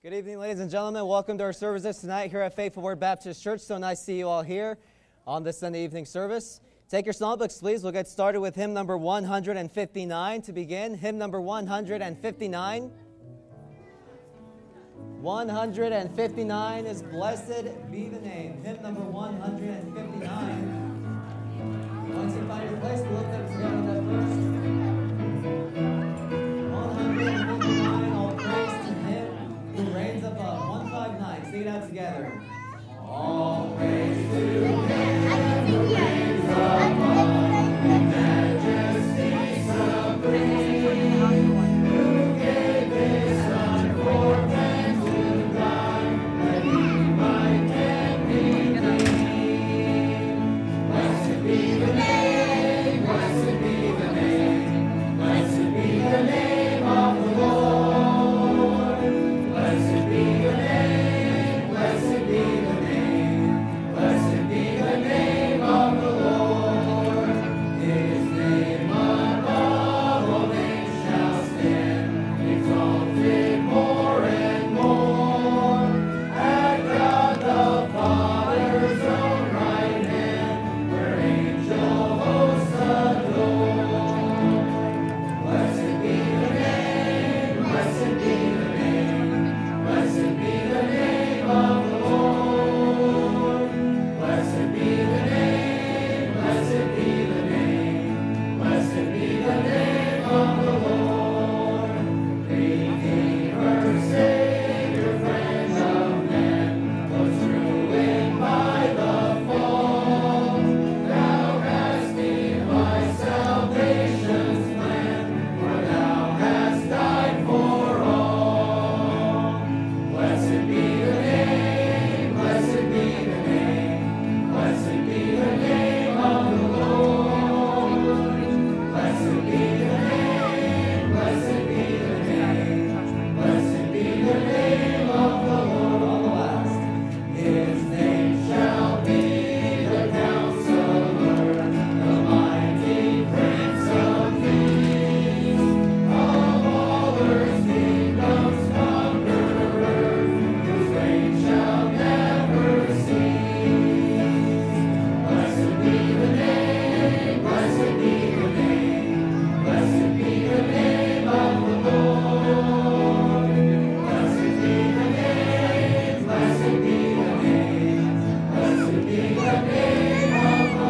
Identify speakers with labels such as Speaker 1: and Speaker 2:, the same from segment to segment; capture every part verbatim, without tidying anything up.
Speaker 1: Good evening, ladies and gentlemen. Welcome to our services tonight here at Faithful Word Baptist Church. So nice to see you all here on this Sunday evening service. Take your small books, please. We'll get started with hymn number one hundred fifty-nine to begin. Hymn number one hundred fifty-nine. one hundred fifty-nine is Blessed Be the Name. Hymn number one hundred fifty-nine. Once you find your place, we'll lift up together on that verse. one hundred fifty-nine, all praise to Him who reigns above. one fifty-nine, sing it out together. All praise to Him who reigns above, majesty supreme, who gave His Son for men to die, that He might get redeemed. Blessed be the name, blessed be the name, blessed be the name of the Lord. Blessed be the name, blessed be the name, blessed be the name of the Lord. His name above all names shall stand, exalted more and more. At God the Father's own right hand, where angel hosts adore. Blessed be the name, blessed be the name, blessed be the name of the Lord. Blessed be the name, blessed be the name, blessed be the name of the Lord. Redeemer, Savior, friend of men, was ruined by the fall. Thou hast been my salvation's plan, for thou hast died for all. Blessed be the name, blessed be the name, blessed be the name of the Lord. Blessed be the name, blessed be the name, blessed be the name of the Lord. On the last, His name shall be the Counselor, the mighty Prince of Peace, of all earth's kingdoms conqueror, whose reign shall never cease. Blessed be the name, blessed be the name, blessed be the name of the Lord. Blessed be the name, blessed be the name, blessed be the name of the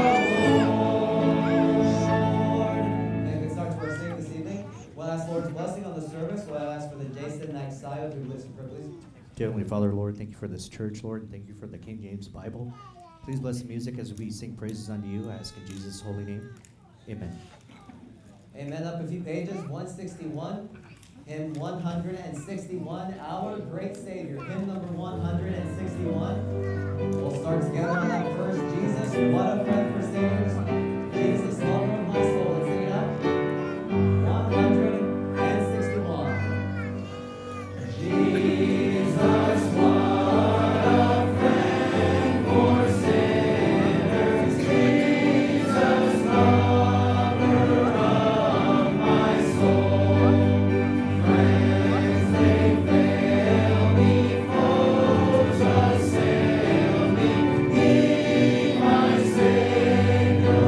Speaker 1: Lord. And a good start to our singing this evening. We'll ask Lord's blessing on the service. We'll ask for the Jason Naxayo to lift some prayer, please.
Speaker 2: Dear Heavenly Father, Lord, thank you for this church, Lord, and thank you for the King James Bible. Please bless the music as we sing praises unto you. I ask in Jesus' holy name. Amen.
Speaker 1: Amen. Up a few pages, one sixty-one, hymn one hundred sixty-one, Our Great Savior, hymn number one hundred sixty-one. We'll start together on that verse, Jesus, what a friend for sinners. Jesus, lover of my soul. Let's sing it out. one hundred sixty-one. Jesus, what a friend for sinners. Jesus, lover of my soul. Friends, they fail me, foes assail me. He, my Savior,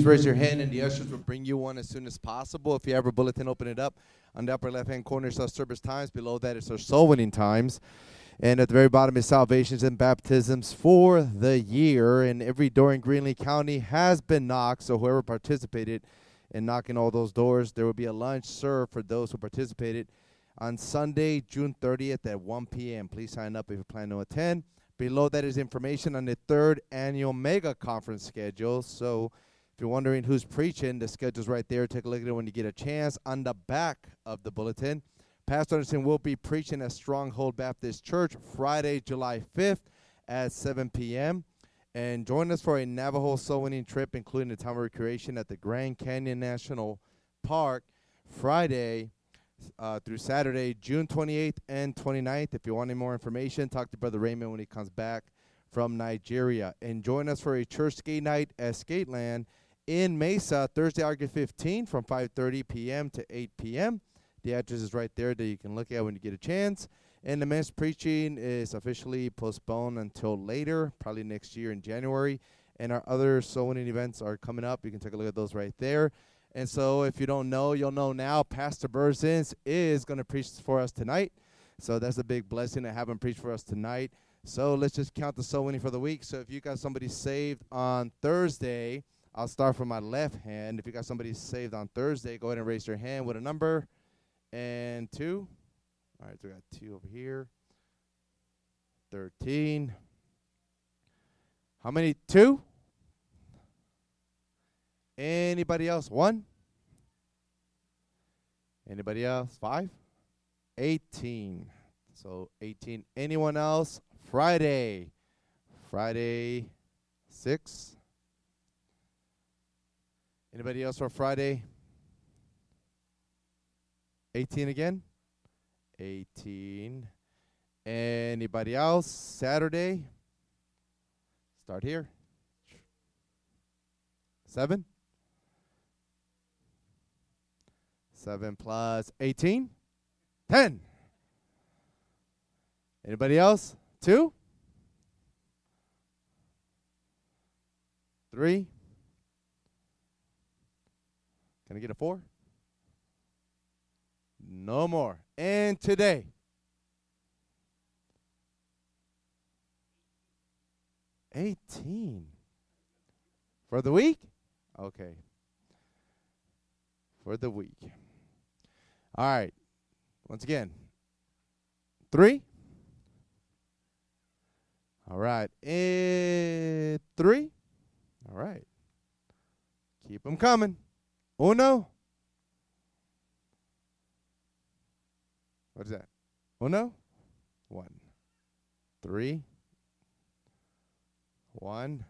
Speaker 3: please raise your hand, and the ushers will bring you one as soon as possible. If you have a bulletin, open it up. On the upper left-hand corner is our service times. Below that is our soul winning times. And at the very bottom is salvations and baptisms for the year. And every door in Greenlee County has been knocked, so whoever participated in knocking all those doors, there will be a lunch served for those who participated on Sunday, June thirtieth at one p.m. Please sign up if you plan to attend. Below that is information on the third annual mega conference schedule. So if you're wondering who's preaching, the schedule's right there. Take a look at it when you get a chance. On the back of the bulletin, Pastor Anderson will be preaching at Stronghold Baptist Church Friday, July fifth at seven p.m. And join us for a Navajo soul winning trip, including the time of recreation at the Grand Canyon National Park Friday Uh, through Saturday, June twenty-eighth and twenty-ninth. If you want any more information, talk to Brother Raymond when he comes back from Nigeria. And join us for a church skate night at Skateland in Mesa, Thursday, August fifteenth from five thirty p.m. to eight p.m. The address is right there that you can look at when you get a chance. And the men's preaching is officially postponed until later, probably next year in January. And our other soul winning events are coming up. You can take a look at those right there. And so if you don't know, you'll know now. Pastor Burzins is going to preach for us tonight. So that's a big blessing to have him preach for us tonight. So let's just count the soul winning for the week. So if you got somebody saved on Thursday, I'll start from my left hand. If you got somebody saved on Thursday, go ahead and raise your hand with a number. And two. All right, so we got two over here. thirteen. How many? Two? Anybody else? One? Anybody else? Five? eighteen. So eighteen. Anyone else? Friday. Friday, six. Anybody else for Friday? eighteen again? eighteen. Anybody else? Saturday? Start here. Seven? Seven plus eighteen? Ten. Anybody else? Two? Three? Can I get a four? No more. And today? Eighteen. For the week? Okay. For the week. All right. Once again. Three. All right. And three. All right. Keep them coming. Uno. What is that? Uno. One. Three. One.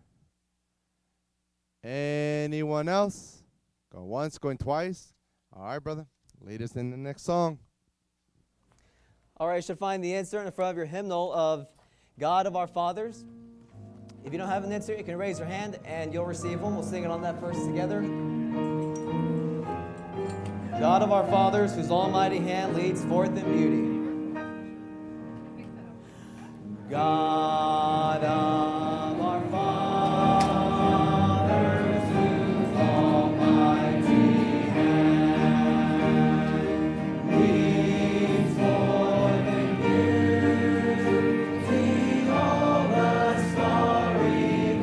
Speaker 3: Anyone else? Going once, going twice. All right, brother. Lead us in the next song.
Speaker 4: All right, you should find the insert in front of your hymnal of God of Our Fathers. If you don't have an insert, you can raise your hand and you'll receive one. We'll sing it on that verse together. God of our fathers, whose almighty hand leads forth in beauty. God of our fathers, whose almighty hand leads forth in beauty, all the starry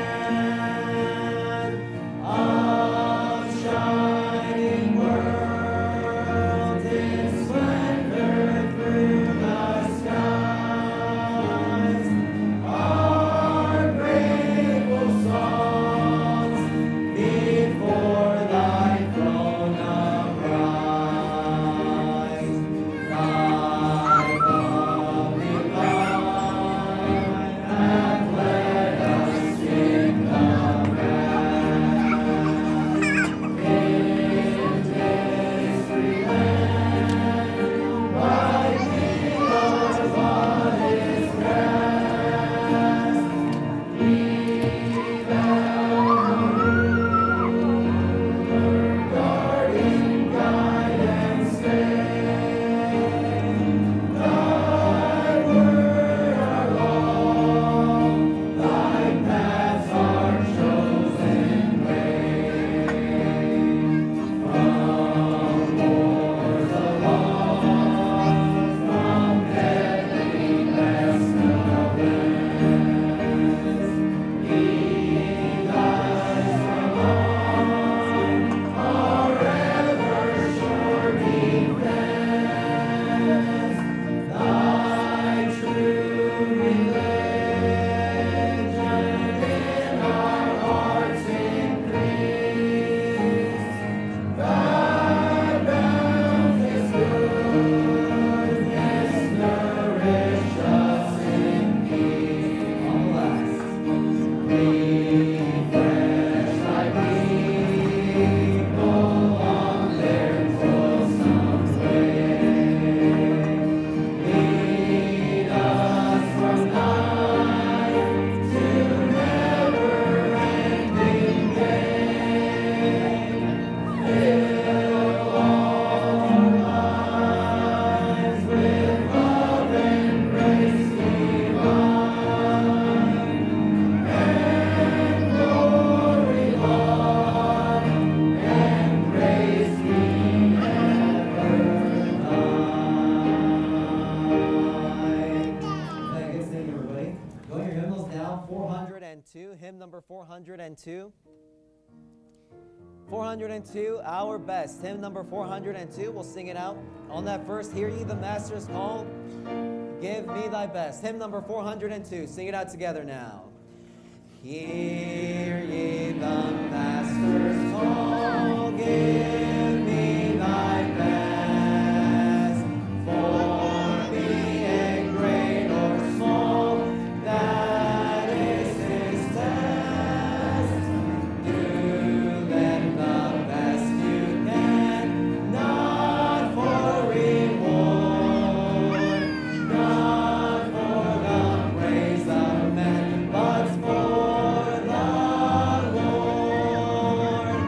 Speaker 4: band of shining worlds in splendor through the skies. two, hymn number four hundred two. four hundred two, Our Best, hymn number four hundred two. We'll sing it out. On that first, hear ye the Master's call. Give me thy best. Hymn number four hundred two. Sing it out together now. Hear ye the Master's call. Give me thy best. For be it great or small, that is his test. Do then the best you can, not for reward, not for the praise of men, but for the Lord.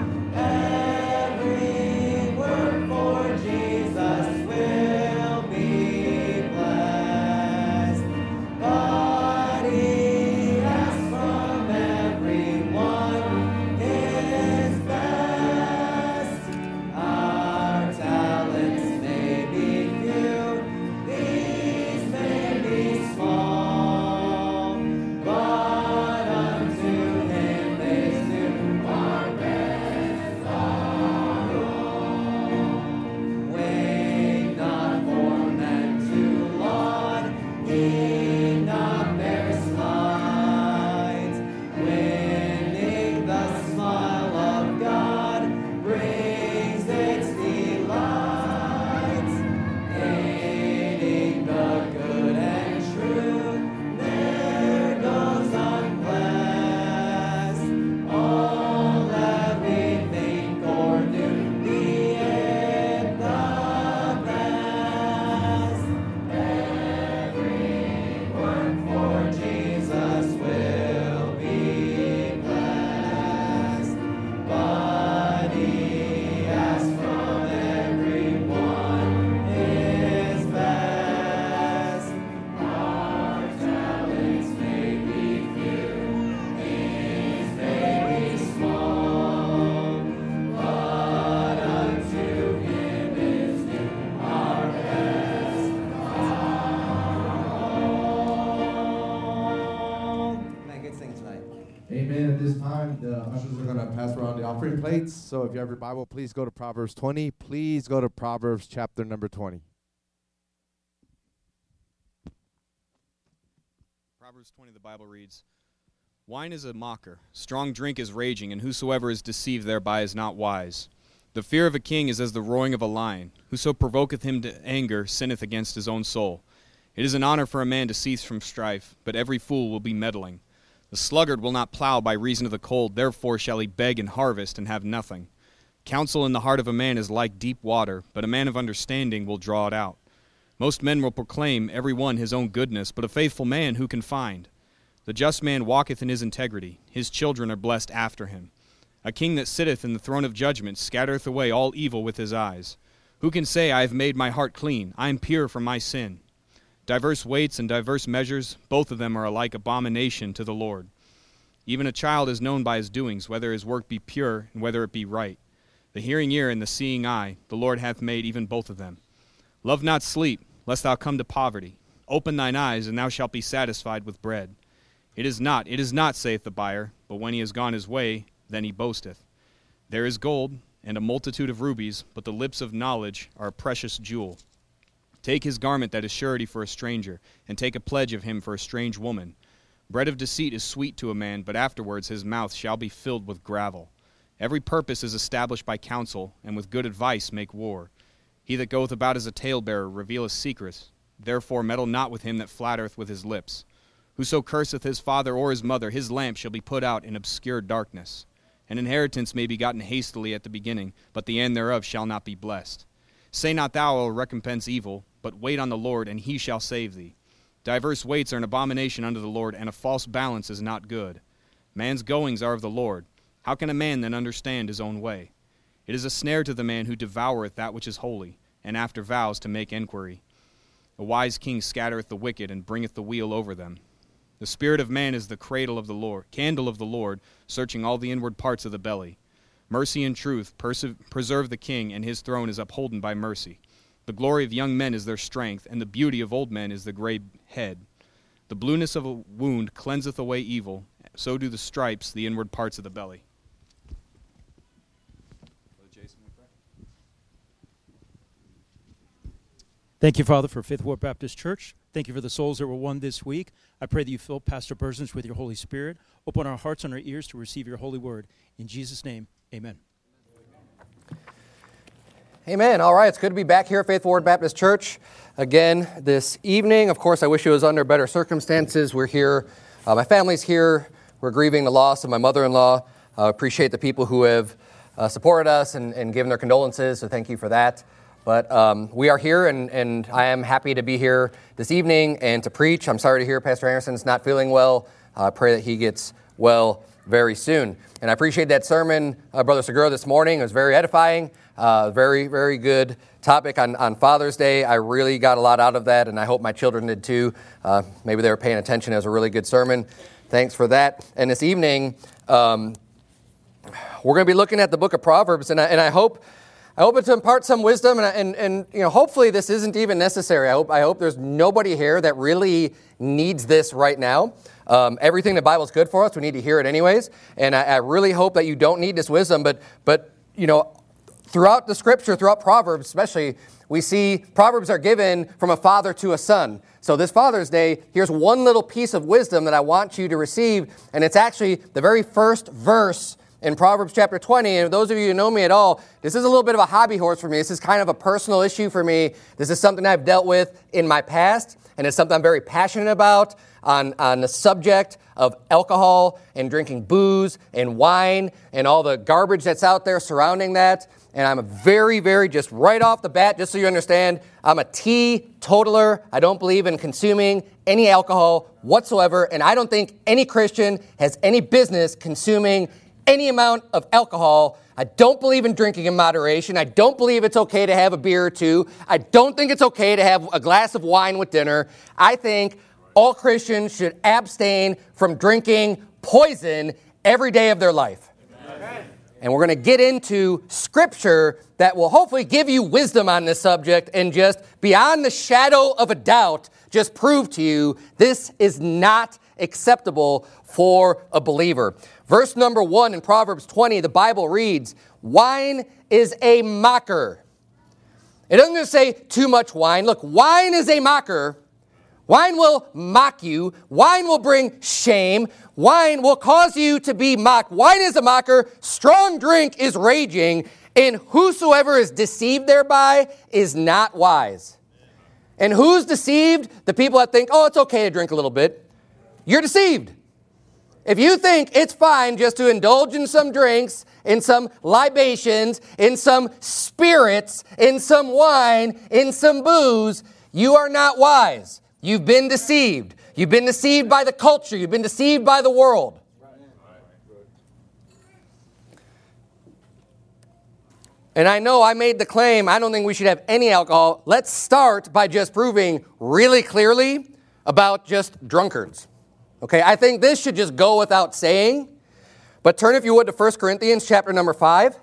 Speaker 4: Every work for Jesus will be blessed, but he asks from everyone his best. Our talents may be few, these may be small, but unto him is due our best our own. Wait not for men to laud, heed not their slides. Winning the smile of God brings its delights. Aiding the good and true, there goes unblessed. All that we think or do, be it the best. Every work for Jesus will be blessed, but he asks from everyone his best. Our talents may be few, these may be small, but unto him is due our best our own. Man, good singing tonight.
Speaker 3: Amen. At this time, the ushers are going to pass around the offering plates. So if you have your Bible, please go to Proverbs twenty. Please go to Proverbs chapter number twenty.
Speaker 5: Proverbs twenty, the Bible reads, Wine is a mocker, strong drink is raging, and whosoever is deceived thereby is not wise. The fear of a king is as the roaring of a lion. Whoso provoketh him to anger sinneth against his own soul. It is an honor for a man to cease from strife, but every fool will be meddling. The sluggard will not plow by reason of the cold, therefore shall he beg and harvest and have nothing. Counsel in the heart of a man is like deep water, but a man of understanding will draw it out. Most men will proclaim every one his own goodness, but a faithful man who can find? The just man walketh in his integrity, his children are blessed after him. A king that sitteth in the throne of judgment scattereth away all evil with his eyes. Who can say, I have made my heart clean, I am pure from my sin? Diverse weights and diverse measures, both of them are alike abomination to the Lord. Even a child is known by his doings, whether his work be pure and whether it be right. The hearing ear and the seeing eye, the Lord hath made even both of them. Love not sleep, lest thou come to poverty. Open thine eyes, and thou shalt be satisfied with bread. It is not, it is not, saith the buyer, but when he is gone his way, then he boasteth. There is gold, and a multitude of rubies, but the lips of knowledge are a precious jewel. Take his garment that is surety for a stranger, and take a pledge of him for a strange woman. Bread of deceit is sweet to a man, but afterwards his mouth shall be filled with gravel. Every purpose is established by counsel, and with good advice make war. He that goeth about as a talebearer revealeth secrets. Therefore meddle not with him that flattereth with his lips. Whoso curseth his father or his mother, his lamp shall be put out in obscure darkness. An inheritance may be gotten hastily at the beginning, but the end thereof shall not be blessed. Say not thou, I will recompense evil, but wait on the Lord, and he shall save thee. Diverse weights are an abomination unto the Lord, and a false balance is not good. Man's goings are of the Lord. How can a man then understand his own way? It is a snare to the man who devoureth that which is holy, and after vows to make enquiry. A wise king scattereth the wicked, and bringeth the wheel over them. The spirit of man is the cradle of the Lord, candle of the Lord, searching all the inward parts of the belly. Mercy and truth perse- preserve the king, and his throne is upholden by mercy. The glory of young men is their strength, and the beauty of old men is the gray head. The blueness of a wound cleanseth away evil, so do the stripes, the inward parts of the belly.
Speaker 6: Thank you, Father, for Fifth Ward Baptist Church. Thank you for the souls that were won this week. I pray that you fill Pastor Berzins with your Holy Spirit. Open our hearts and our ears to receive your holy word. In Jesus' name, amen.
Speaker 7: Amen. All right, it's good to be back here at Faith Ward Baptist Church again this evening. Of course, I wish it was under better circumstances. We're here. Uh, my family's here. We're grieving the loss of my mother-in-law. I uh, appreciate the people who have uh, supported us and, and given their condolences, so thank you for that. But um, we are here, and, and I am happy to be here this evening and to preach. I'm sorry to hear Pastor Anderson's not feeling well. I uh, pray that he gets well very soon. And I appreciate that sermon, uh, Brother Segura, this morning. It was very edifying, uh, very, very good topic on, on Father's Day. I really got a lot out of that, and I hope my children did too. Uh, maybe they were paying attention. It was a really good sermon. Thanks for that. And this evening, um, we're going to be looking at the book of Proverbs, and I, and I hope... I hope it to impart some wisdom, and, and, and you know, hopefully this isn't even necessary. I hope I hope there's nobody here that really needs this right now. Um, everything in the Bible is good for us. We need to hear it anyways, and I, I really hope that you don't need this wisdom. But but you know, throughout the Scripture, throughout Proverbs especially, we see Proverbs are given from a father to a son. So this Father's Day, here's one little piece of wisdom that I want you to receive, and it's actually the very first verse in Proverbs chapter twenty. And those of you who know me at all, this is a little bit of a hobby horse for me. This is kind of a personal issue for me. This is something I've dealt with in my past, and it's something I'm very passionate about on, on the subject of alcohol and drinking booze and wine and all the garbage that's out there surrounding that. And I'm a very, very, just right off the bat, just so you understand, I'm a teetotaler. I don't believe in consuming any alcohol whatsoever, and I don't think any Christian has any business consuming any amount of alcohol. I don't believe in drinking in moderation. I don't believe it's okay to have a beer or two. I don't think it's okay to have a glass of wine with dinner. I think all Christians should abstain from drinking poison every day of their life. Amen. And we're going to get into Scripture that will hopefully give you wisdom on this subject and just beyond the shadow of a doubt, just prove to you this is not acceptable for a believer. Verse number one in Proverbs twenty, the Bible reads, "Wine is a mocker." It doesn't just say too much wine. Look, wine is a mocker. Wine will mock you. Wine will bring shame. Wine will cause you to be mocked. Wine is a mocker. Strong drink is raging. And whosoever is deceived thereby is not wise. And who's deceived? The people that think, oh, it's okay to drink a little bit. You're deceived. If you think it's fine just to indulge in some drinks, in some libations, in some spirits, in some wine, in some booze, you are not wise. You've been deceived. You've been deceived by the culture. You've been deceived by the world. And I know I made the claim, I don't think we should have any alcohol. Let's start by just proving really clearly about just drunkards. Okay, I think this should just go without saying. But turn, if you would, to First Corinthians chapter number five.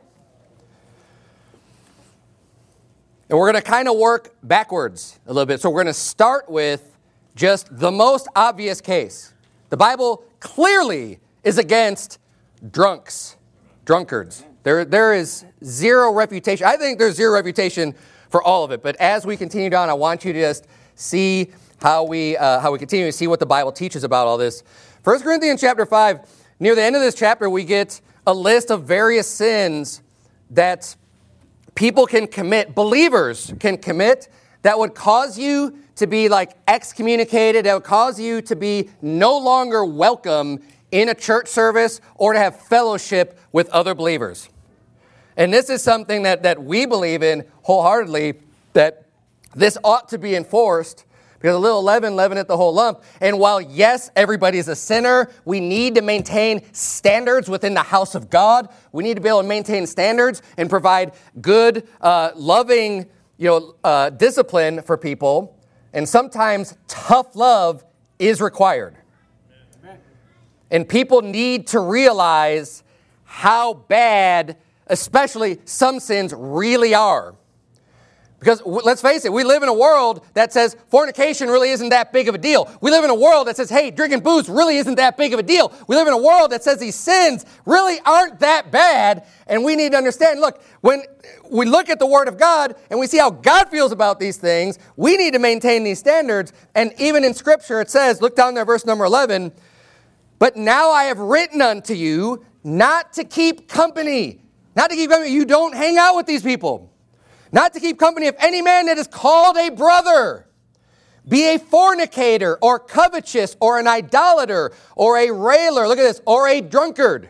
Speaker 7: And we're going to kind of work backwards a little bit. So we're going to start with just the most obvious case. The Bible clearly is against drunks, drunkards. There, there is zero refutation. I think there's zero refutation for all of it. But as we continue down, I want you to just see how we uh, how we continue to see what the Bible teaches about all this. First Corinthians chapter five, near the end of this chapter, we get a list of various sins that people can commit, believers can commit, that would cause you to be like excommunicated, that would cause you to be no longer welcome in a church service or to have fellowship with other believers. And this is something that, that we believe in wholeheartedly, that this ought to be enforced. Because a little leaven leaveneth the whole lump. And while, yes, everybody is a sinner, we need to maintain standards within the house of God. We need to be able to maintain standards and provide good, uh, loving, you know, uh, discipline for people. And sometimes tough love is required. Amen. And people need to realize how bad, especially some sins, really are. Because w- let's face it, we live in a world that says fornication really isn't that big of a deal. We live in a world that says, hey, drinking booze really isn't that big of a deal. We live in a world that says these sins really aren't that bad. And we need to understand, look, when we look at the Word of God and we see how God feels about these things, we need to maintain these standards. And even in Scripture it says, look down there, verse number eleven, but now I have written unto you not to keep company. Not to keep company. You don't hang out with these people. Not to keep company of any man that is called a brother, be a fornicator, or covetous, or an idolater, or a railer, look at this, or a drunkard.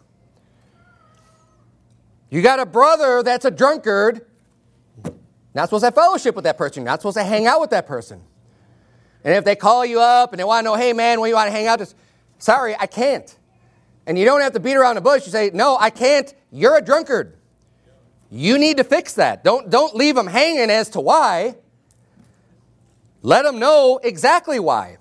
Speaker 7: You got a brother that's a drunkard, not supposed to have fellowship with that person, not supposed to hang out with that person. And if they call you up and they want to know, hey man, when you want to hang out, just, sorry, I can't. And you don't have to beat around the bush. You say, no, I can't, you're a drunkard. You need to fix that. Don't, don't leave them hanging as to why. Let them know exactly why.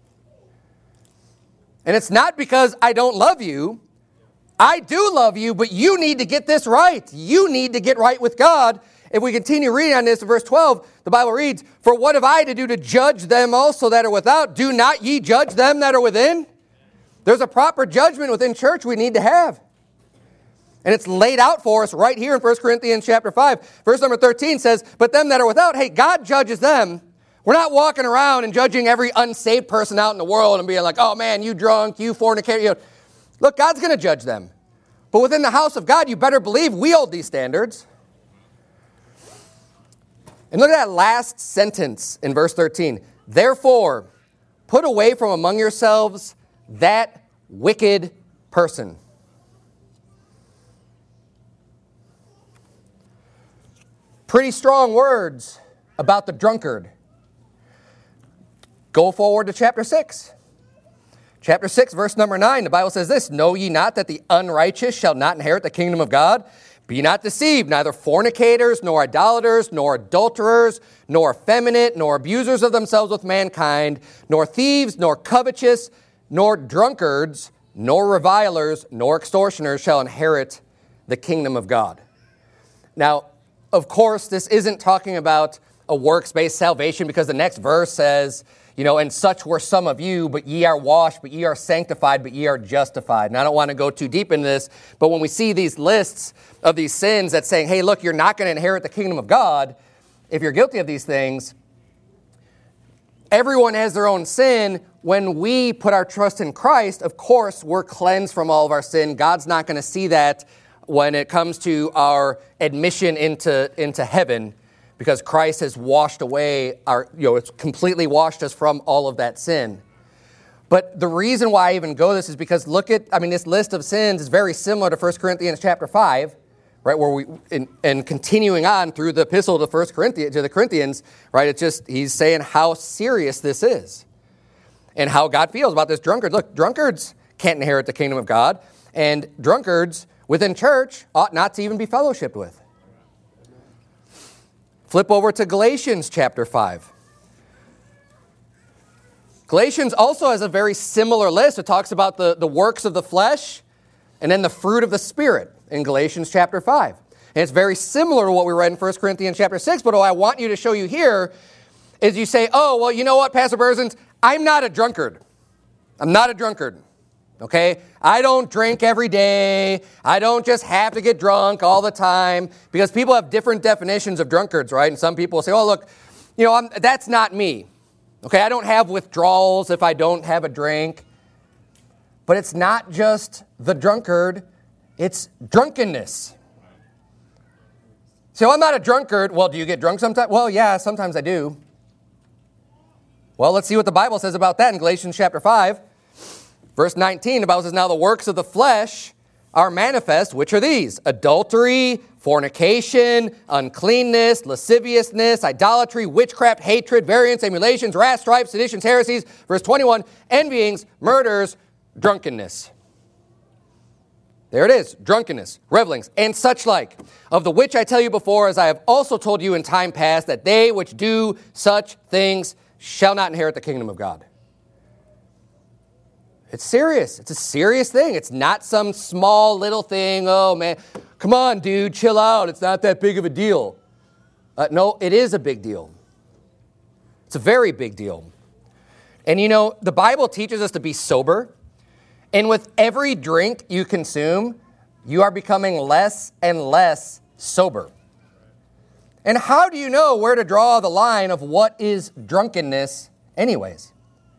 Speaker 7: And it's not because I don't love you. I do love you, but you need to get this right. You need to get right with God. If we continue reading on this in verse twelve, the Bible reads, for what have I to do to judge them also that are without? Do not ye judge them that are within? There's a proper judgment within church we need to have. And it's laid out for us right here in First Corinthians chapter five. Verse number thirteen says, but them that are without, hey, God judges them. We're not walking around and judging every unsaved person out in the world and being like, oh man, you drunk, you fornicator. You know, look, God's going to judge them. But within the house of God, you better believe we hold these standards. And look at that last sentence in verse thirteen. Therefore, put away from among yourselves that wicked person. Pretty strong words about the drunkard. Go forward to chapter six. Chapter six, verse number nine, the Bible says this, know ye not that the unrighteous shall not inherit the kingdom of God? Be not deceived, neither fornicators, nor idolaters, nor adulterers, nor effeminate, nor abusers of themselves with mankind, nor thieves, nor covetous, nor drunkards, nor revilers, nor extortioners shall inherit the kingdom of God. Now, of course, this isn't talking about a works-based salvation because the next verse says, you know, and such were some of you, but ye are washed, but ye are sanctified, but ye are justified. And I don't want to go too deep into this, but when we see these lists of these sins that's saying, hey, look, you're not going to inherit the kingdom of God if you're guilty of these things, everyone has their own sin. When we put our trust in Christ, of course, we're cleansed from all of our sin. God's not going to see that when it comes to our admission into, into heaven, because Christ has washed away our, you know, it's completely washed us from all of that sin. But the reason why I even go this is because look at, I mean, this list of sins is very similar to First Corinthians chapter five, right, where we, in, and continuing on through the epistle to First Corinthians, to the Corinthians, right, it's just, he's saying how serious this is and how God feels about this drunkard. Look, drunkards can't inherit the kingdom of God, and drunkards within church ought not to even be fellowshipped with. Flip over to Galatians chapter five. Galatians also has a very similar list. It talks about the, the works of the flesh and then the fruit of the Spirit in Galatians chapter five. And it's very similar to what we read in First Corinthians chapter six, but what I want you to show you here is you say, oh, well, you know what, Pastor Berzins, I'm not a drunkard. I'm not a drunkard. Okay? I don't drink every day. I don't just have to get drunk all the time, because people have different definitions of drunkards, right? And some people say, oh, look, you know, I'm, that's not me. Okay, I don't have withdrawals if I don't have a drink. But it's not just the drunkard, it's drunkenness. So I'm not a drunkard. Well, do you get drunk sometimes? Well, yeah, sometimes I do. Well, let's see what the Bible says about that in Galatians chapter five. Verse nineteen, the Bible says, now the works of the flesh are manifest, which are these: adultery, fornication, uncleanness, lasciviousness, idolatry, witchcraft, hatred, variance, emulations, wrath, strife, seditions, heresies. Verse twenty-one, envyings, murders, drunkenness. There it is, drunkenness, revelings, and such like, of the which I tell you before, as I have also told you in time past, that they which do such things shall not inherit the kingdom of God. It's serious. It's a serious thing. It's not some small little thing. Oh, man, come on, dude, chill out. It's not that big of a deal. Uh, no, it is a big deal. It's a very big deal. And you know, the Bible teaches us to be sober. And with every drink you consume, you are becoming less and less sober. And how do you know where to draw the line of what is drunkenness anyways?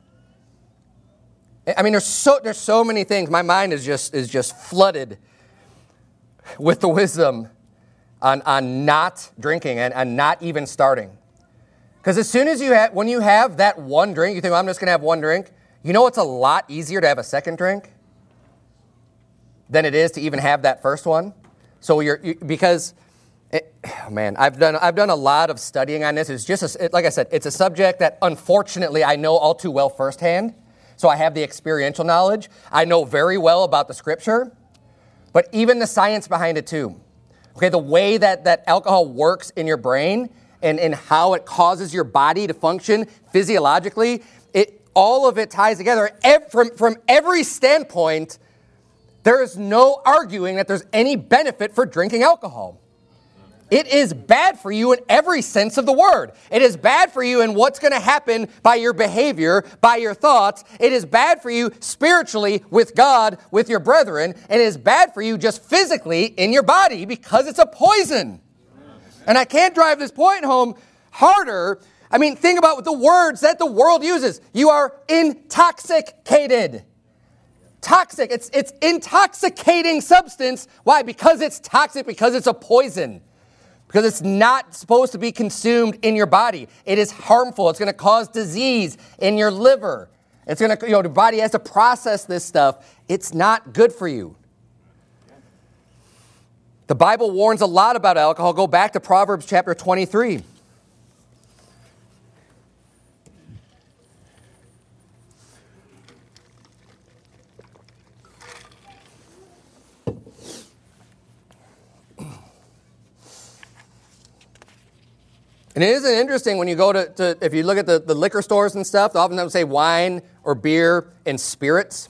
Speaker 7: I mean, there's so there's so many things. My mind is just is just flooded with the wisdom on, on not drinking and, and not even starting. Because as soon as you have, when you have that one drink, you think, well, I'm just going to have one drink. You know it's a lot easier to have a second drink than it is to even have that first one. So you're, you, because, it, oh man, I've done I've done a lot of studying on this. It's just, a, it, like I said, it's a subject that unfortunately I know all too well firsthand. So I have the experiential knowledge. I know very well about the scripture, but even the science behind it too. Okay, the way that, that alcohol works in your brain and, and how it causes your body to function physiologically, it all of it ties together. Ev- from, from every standpoint, there is no arguing that there's any benefit for drinking alcohol. It is bad for you in every sense of the word. It is bad for you in what's going to happen by your behavior, by your thoughts. It is bad for you spiritually with God, with your brethren. And it is bad for you just physically in your body because it's a poison. And I can't drive this point home harder. I mean, think about the words that the world uses. You are intoxicated. Toxic. It's, it's intoxicating substance. Why? Because it's toxic, because it's a poison. Because it's not supposed to be consumed in your body. It is harmful. It's going to cause disease in your liver. It's going to, you know, the body has to process this stuff. It's not good for you. The Bible warns a lot about alcohol. Go back to Proverbs chapter twenty-three. And it isn't interesting when you go to, to if you look at the, the liquor stores and stuff, they often say wine or beer and spirits.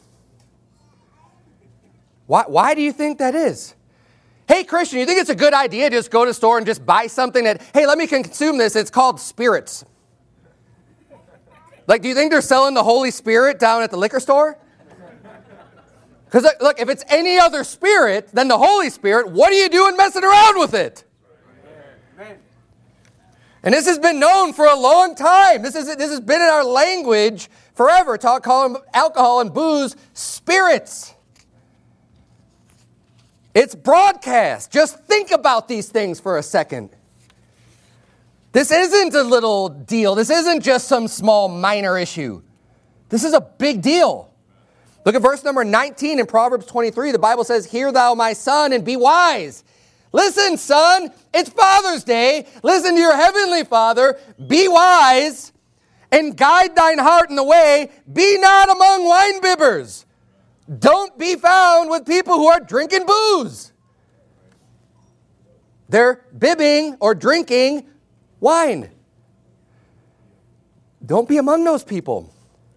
Speaker 7: Why, why do you think that is? Hey, Christian, you think it's a good idea to just go to the store and just buy something that, hey, let me consume this. It's called spirits. Like, do you think they're selling the Holy Spirit down at the liquor store? Because, look, look, if it's any other spirit than the Holy Spirit, what are you doing messing around with it? And this has been known for a long time. This, is, this has been in our language forever. Talk, calling alcohol and booze spirits. It's broadcast. Just think about these things for a second. This isn't a little deal. This isn't just some small minor issue. This is a big deal. Look at verse number nineteen in Proverbs twenty-three. The Bible says, "Hear thou, my son, and be wise." Listen, son, it's Father's Day. Listen to your heavenly Father. Be wise and guide thine heart in the way. Be not among winebibbers. Don't be found with people who are drinking booze. They're bibbing or drinking wine. Don't be among those people.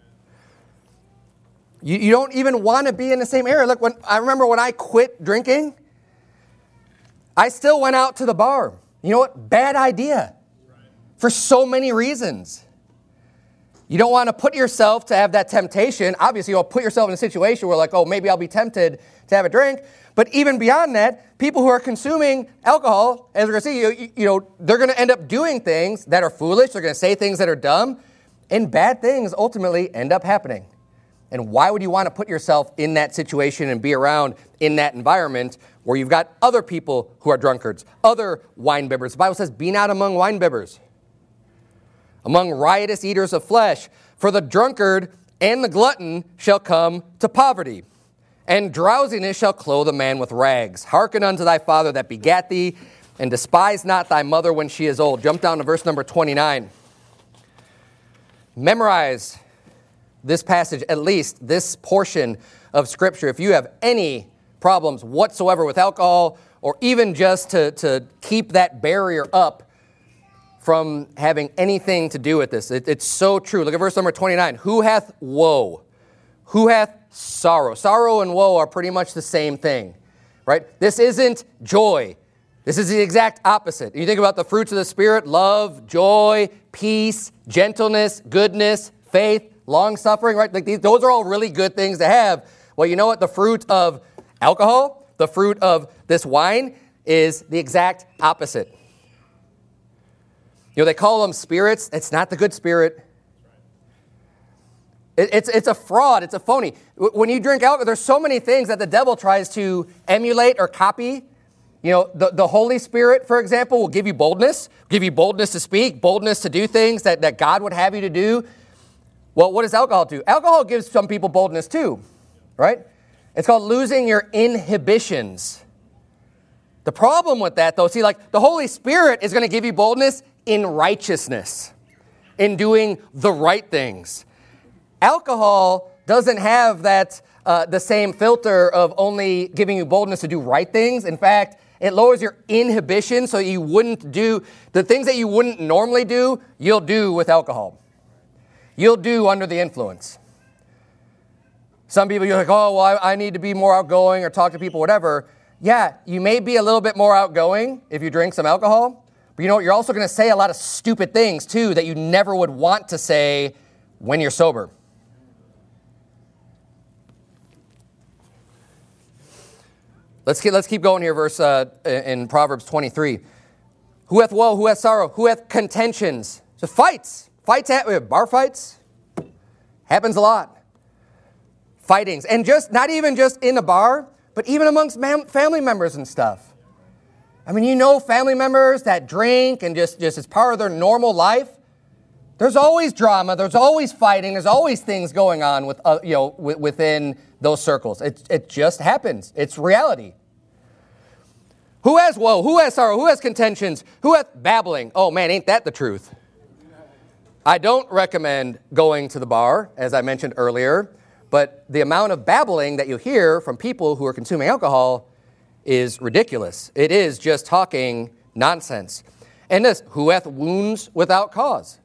Speaker 7: You, you don't even want to be in the same area. Look, when I remember when I quit drinking, I still went out to the bar. You know what? Bad idea. For so many reasons. You don't want to put yourself to have that temptation. Obviously, you'll put yourself in a situation where like, oh, maybe I'll be tempted to have a drink. But even beyond that, people who are consuming alcohol, as we're going to see, you, you know, they're going to end up doing things that are foolish. They're going to say things that are dumb. And bad things ultimately end up happening. And why would you want to put yourself in that situation and be around in that environment where you've got other people who are drunkards, other wine bibbers? The Bible says, be not among wine bibbers, among riotous eaters of flesh, for the drunkard and the glutton shall come to poverty, and drowsiness shall clothe a man with rags. Hearken unto thy father that begat thee, and despise not thy mother when she is old. Jump down to verse number twenty-nine. Memorize this passage, at least this portion of Scripture. If you have any problems whatsoever with alcohol, or even just to, to keep that barrier up from having anything to do with this, it, it's so true. Look at verse number twenty-nine. Who hath woe? Who hath sorrow? Sorrow and woe are pretty much the same thing, right? This isn't joy. This is the exact opposite. You think about the fruits of the Spirit: love, joy, peace, gentleness, goodness, faith, long-suffering, right? Like these, those are all really good things to have. Well, you know what? The fruit of alcohol, the fruit of this wine, is the exact opposite. You know, they call them spirits. It's not the good spirit. It, it's, it's a fraud. It's a phony. When you drink alcohol, there's so many things that the devil tries to emulate or copy. You know, the, the Holy Spirit, for example, will give you boldness, give you boldness to speak, boldness to do things that, that God would have you to do. Well, what does alcohol do? Alcohol gives some people boldness too, right? It's called losing your inhibitions. The problem with that, though, see, like the Holy Spirit is going to give you boldness in righteousness, in doing the right things. Alcohol doesn't have that uh, the same filter of only giving you boldness to do right things. In fact, it lowers your inhibition, so you wouldn't do the things that you wouldn't normally do, you'll do with alcohol. You'll do under the influence. Some people, you're like, oh, well, I, I need to be more outgoing or talk to people, whatever. Yeah, you may be a little bit more outgoing if you drink some alcohol, but you know what? You're also going to say a lot of stupid things, too, that you never would want to say when you're sober. Let's keep, let's keep going here, verse uh, in Proverbs twenty-three. Who hath woe? Who hath sorrow? Who hath contentions? So fights. Fights, happen. Bar fights. Happens a lot. Fightings. And just not even just in a bar, but even amongst family members and stuff. I mean, you know family members that drink and just, just as part of their normal life. There's always drama. There's always fighting. There's always things going on with uh, you know w- within those circles. It, it just happens. It's reality. Who has woe? Who has sorrow? Who has contentions? Who hath babbling? Oh, man, ain't that the truth? I don't recommend going to the bar, as I mentioned earlier, but the amount of babbling that you hear from people who are consuming alcohol is ridiculous. It is just talking nonsense. And this, who hath wounds without cause?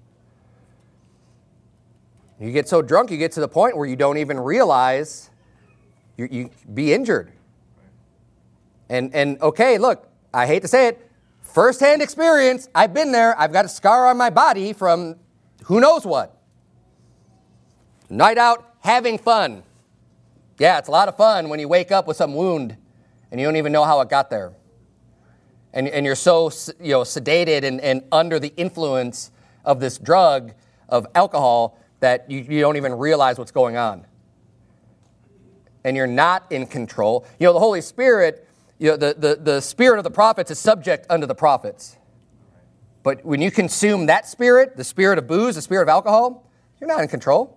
Speaker 7: You get so drunk, you get to the point where you don't even realize you, you be injured. And, and okay, look, I hate to say it, first-hand experience, I've been there. I've got a scar on my body from who knows what. Night out, having fun. Yeah, it's a lot of fun when you wake up with some wound and you don't even know how it got there. And, and you're so you know, sedated and, and under the influence of this drug, of alcohol, that you, you don't even realize what's going on. And you're not in control. You know, the Holy Spirit, you know, the, the, the spirit of the prophets is subject unto the prophets. But when you consume that spirit, the spirit of booze, the spirit of alcohol, you're not in control.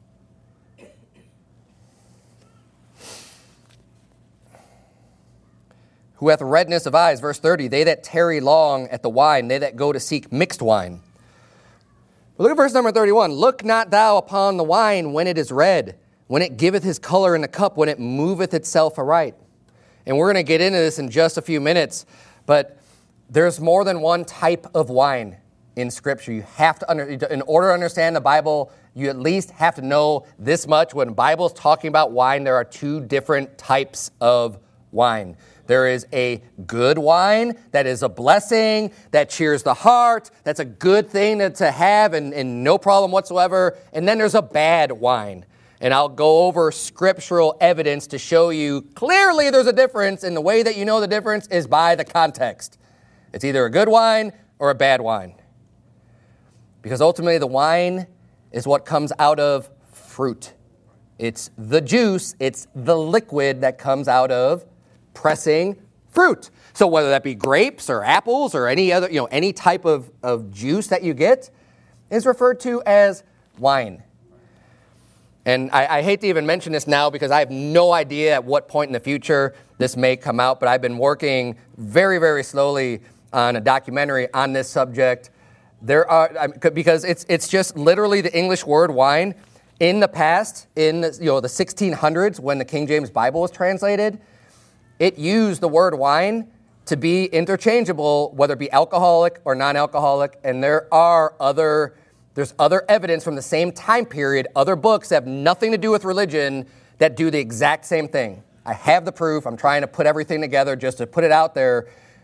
Speaker 7: Who hath redness of eyes, verse thirty, they that tarry long at the wine, they that go to seek mixed wine. But look at verse number thirty-one. Look not thou upon the wine when it is red, when it giveth his color in the cup, when it moveth itself aright. And we're going to get into this in just a few minutes, but there's more than one type of wine in Scripture. You have to, under, in order to understand the Bible, you at least have to know this much. When the Bible is talking about wine, there are two different types of wine. There is a good wine that is a blessing, that cheers the heart, that's a good thing to, to have and, and no problem whatsoever. And then there's a bad wine. And I'll go over scriptural evidence to show you clearly there's a difference, and the way that you know the difference is by the context. It's either a good wine or a bad wine. Because ultimately the wine is what comes out of fruit. It's the juice, it's the liquid that comes out of pressing fruit. So whether that be grapes or apples or any other, you know, any type of, of juice that you get is referred to as wine. And I, I hate to even mention this now because I have no idea at what point in the future this may come out, but I've been working very, very slowly on a documentary on this subject. There are, because it's it's just literally the English word wine. In the past, in the, you know, the sixteen hundreds, when the King James Bible was translated, it used the word wine to be interchangeable, whether it be alcoholic or non-alcoholic. And there are other, there's other evidence from the same time period, other books that have nothing to do with religion that do the exact same thing. I have the proof. I'm trying to put everything together just to put it out there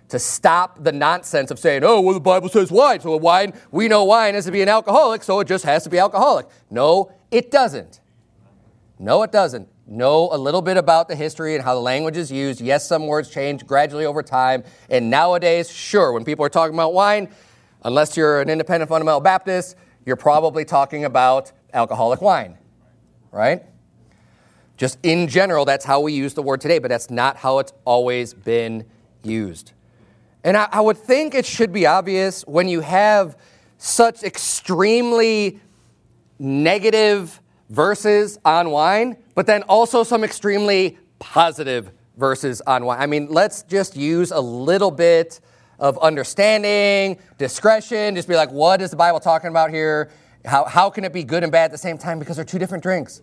Speaker 7: to stop the nonsense of saying, oh, well, the Bible says wine, so wine, we know wine is to be an alcoholic, so it just has to be alcoholic. No, it doesn't. No, it doesn't. Know a little bit about the history and how the language is used. Yes, some words change gradually over time. And nowadays, sure, when people are talking about wine, unless you're an independent fundamental Baptist, you're probably talking about alcoholic wine, right? Just in general, that's how we use the word today, but that's not how it's always been used. And I, I would think it should be obvious when you have such extremely negative verses on wine, but then also some extremely positive verses on wine. I mean, let's just use a little bit of understanding, discretion, just be like, what is the Bible talking about here? How, how can it be good and bad at the same time? Because they're two different drinks.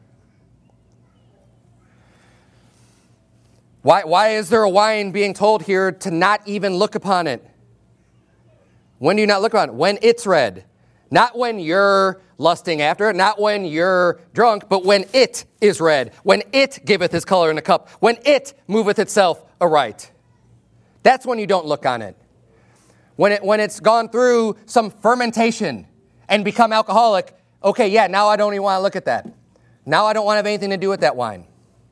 Speaker 7: Why, why is there a wine being told here to not even look upon it? When do you not look upon it? When it's red. Not when you're lusting after it, not when you're drunk, but when it is red, when it giveth his color in a cup, when it moveth itself aright. That's when you don't look on it. When it when it's gone through some fermentation and become alcoholic, okay, yeah, now I don't even want to look at that. Now I don't want to have anything to do with that wine.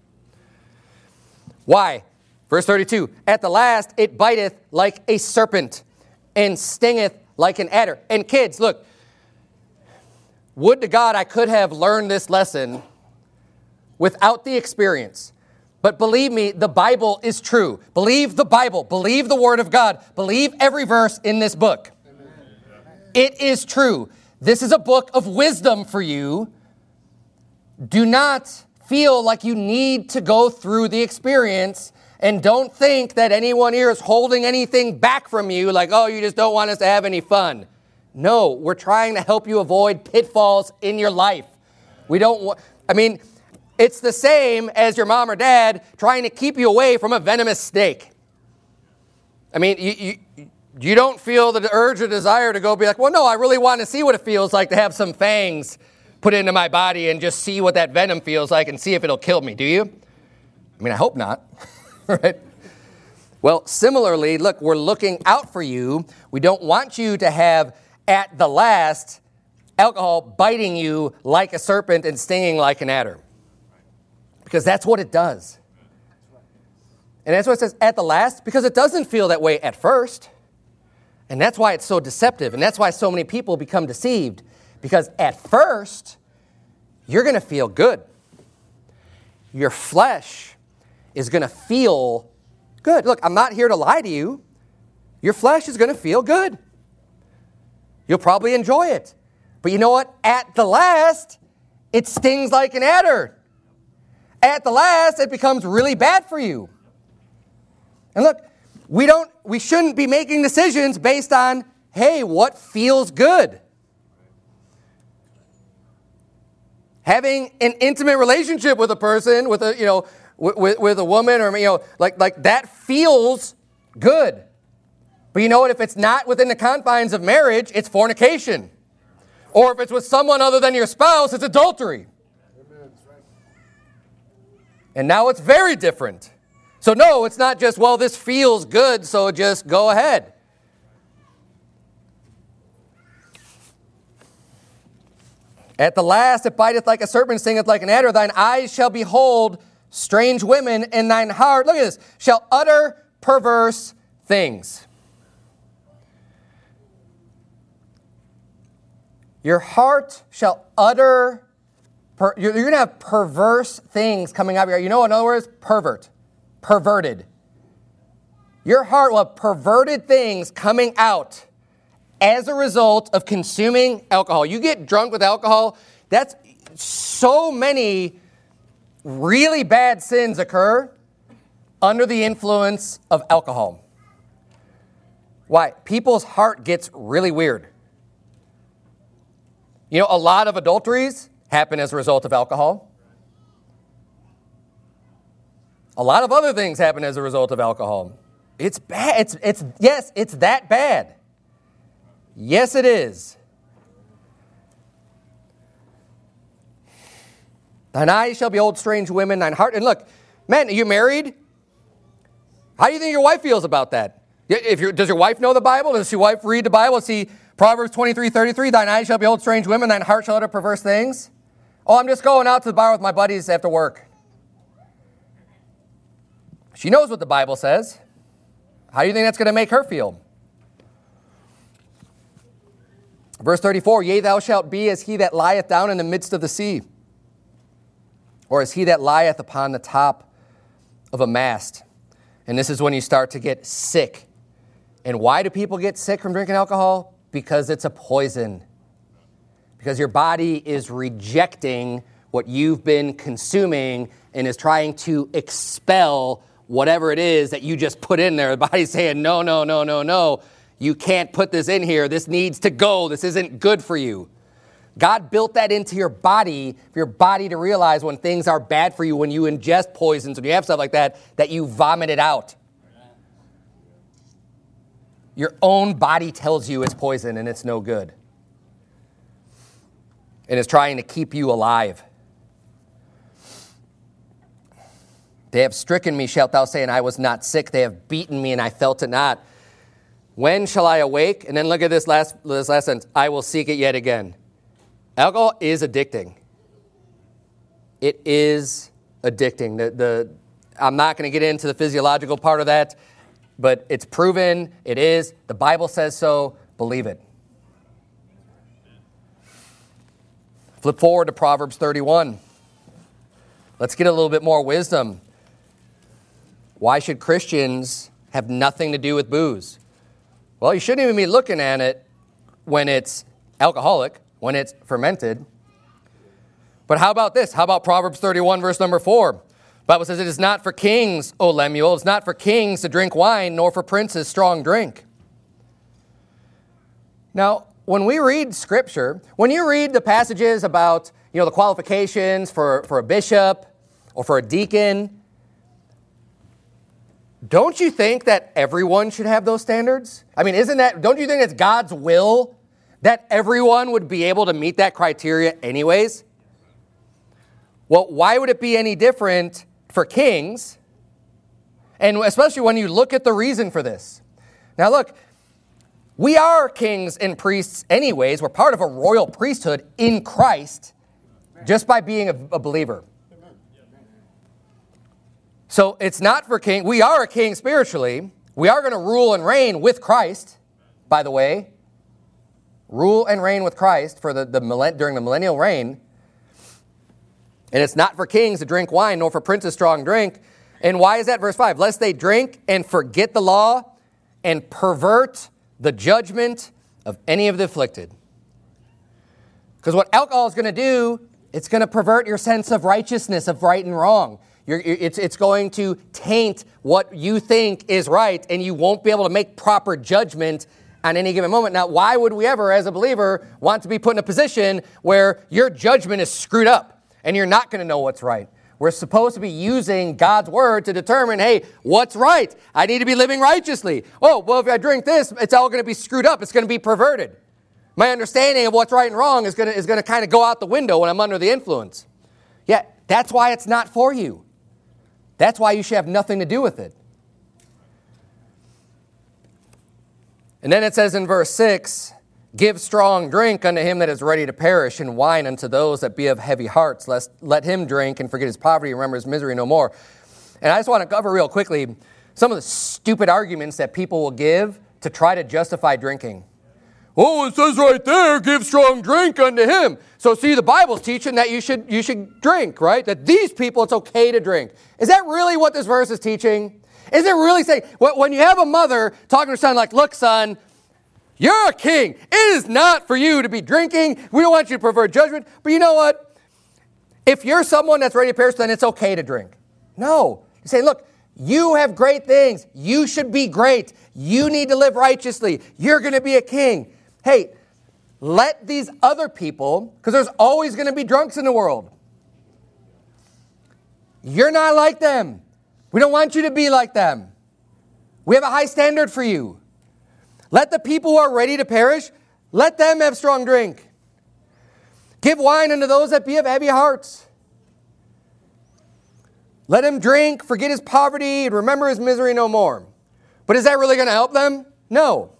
Speaker 7: Why? Verse thirty-two, at the last it biteth like a serpent and stingeth like an adder. And kids, look, would to God I could have learned this lesson without the experience. But believe me, the Bible is true. Believe the Bible. Believe the Word of God. Believe every verse in this book. Amen. It is true. This is a book of wisdom for you. Do not feel like you need to go through the experience, and don't think that anyone here is holding anything back from you, like, oh, you just don't want us to have any fun. No, we're trying to help you avoid pitfalls in your life. We don't want, I mean, it's the same as your mom or dad trying to keep you away from a venomous snake. I mean, you, you, you don't feel the urge or desire to go be like, well, no, I really want to see what it feels like to have some fangs put into my body and just see what that venom feels like and see if it'll kill me, do you? I mean, I hope not, right? Well, similarly, look, we're looking out for you. We don't want you to have, at the last, alcohol biting you like a serpent and stinging like an adder. Because that's what it does. And that's why it says at the last, because it doesn't feel that way at first. And that's why it's so deceptive. And that's why so many people become deceived. Because at first, you're going to feel good. Your flesh is going to feel good. Look, I'm not here to lie to you. Your flesh is going to feel good. You'll probably enjoy it. But you know what? At the last, it stings like an adder. At the last, it becomes really bad for you. And look, we don't, we shouldn't be making decisions based on, hey, what feels good? Having an intimate relationship with a person, with a, you know, with, with a woman, or, you know, like, like that feels good. But you know what? If it's not within the confines of marriage, it's fornication. Or if it's with someone other than your spouse, it's adultery. And now it's very different. So no, it's not just, well, this feels good, so just go ahead. At the last it biteth like a serpent, stingeth like an adder. Thine eyes shall behold strange women, and thine heart, look at this, shall utter perverse things. Your heart shall utter, per, you're, you're going to have perverse things coming out of your, you know, in other words, pervert, perverted. Your heart will have perverted things coming out as a result of consuming alcohol. You get drunk with alcohol, that's so many really bad sins occur under the influence of alcohol. Why? People's heart gets really weird. You know, a lot of adulteries happen as a result of alcohol. A lot of other things happen as a result of alcohol. It's bad. It's, it's, yes, it's that bad. Yes, it is. Thine eyes shall behold strange women, thine heart. And look, men, are you married? How do you think your wife feels about that? If you're, does your wife know the Bible? Does your wife read the Bible? See Proverbs twenty-three thirty-three, thine eyes shall behold strange women, thine heart shall utter perverse things. Oh, I'm just going out to the bar with my buddies after work. She knows what the Bible says. How do you think that's going to make her feel? Verse thirty-four, yea, thou shalt be as he that lieth down in the midst of the sea, or as he that lieth upon the top of a mast. And this is when you start to get sick. And why do people get sick from drinking alcohol? Because it's a poison. Because your body is rejecting what you've been consuming and is trying to expel whatever it is that you just put in there. The body's saying, no, no, no, no, no. You can't put this in here. This needs to go. This isn't good for you. God built that into your body for your body to realize when things are bad for you, when you ingest poisons, when you have stuff like that, that you vomit it out. Your own body tells you it's poison and it's no good. And it's trying to keep you alive. They have stricken me, shalt thou say, and I was not sick. They have beaten me, and I felt it not. When shall I awake? And then look at this last, this last sentence. I will seek it yet again. Alcohol is addicting. It is addicting. The, the, I'm not going to get into the physiological part of that, but it's proven. It is. The Bible says so. Believe it. Flip forward to Proverbs thirty-one. Let's get a little bit more wisdom. Why should Christians have nothing to do with booze? Well, you shouldn't even be looking at it when it's alcoholic, when it's fermented. But how about this? How about Proverbs thirty-one, verse number four? The Bible says, it is not for kings, O Lemuel, it's not for kings to drink wine, nor for princes strong drink. Now, when we read Scripture, when you read the passages about, you know, the qualifications for, for a bishop or for a deacon, don't you think that everyone should have those standards? I mean, isn't that, don't you think it's God's will that everyone would be able to meet that criteria anyways? Well, why would it be any different for kings? And especially when you look at the reason for this. Now look, we are kings and priests anyways. We're part of a royal priesthood in Christ just by being a, a believer. So it's not for king. We are a king spiritually. We are going to rule and reign with Christ, by the way. Rule and reign with Christ for the, the during the millennial reign. And it's not for kings to drink wine, nor for princes strong drink. And why is that? Verse five, lest they drink and forget the law and pervert the judgment of any of the afflicted. Because what alcohol is going to do, it's going to pervert your sense of righteousness, of right and wrong. You're, it's, it's going to taint what you think is right, and you won't be able to make proper judgment on any given moment. Now, why would we ever, as a believer, want to be put in a position where your judgment is screwed up and you're not going to know what's right? We're supposed to be using God's word to determine, hey, what's right? I need to be living righteously. Oh, well, if I drink this, it's all going to be screwed up. It's going to be perverted. My understanding of what's right and wrong is going to, is going to kind of go out the window when I'm under the influence. Yeah, that's why it's not for you. That's why you should have nothing to do with it. And then it says in verse six, give strong drink unto him that is ready to perish, and wine unto those that be of heavy hearts, lest let him drink and forget his poverty and remember his misery no more. And I just want to cover real quickly some of the stupid arguments that people will give to try to justify drinking. Oh, it says right there, give strong drink unto him. So see, the Bible's teaching that you should, you should drink, right? That these people, it's okay to drink. Is that really what this verse is teaching? Is it really saying, when you have a mother talking to her son like, look, son, you're a king. It is not for you to be drinking. We don't want you to pervert judgment. But you know what? If you're someone that's ready to perish, then it's okay to drink. No. You say, look, you have great things. You should be great. You need to live righteously. You're going to be a king. Hey, let these other people, because there's always going to be drunks in the world. You're not like them. We don't want you to be like them. We have a high standard for you. Let the people who are ready to perish, let them have strong drink. Give wine unto those that be of heavy hearts. Let him drink, forget his poverty, and remember his misery no more. But is that really going to help them? No.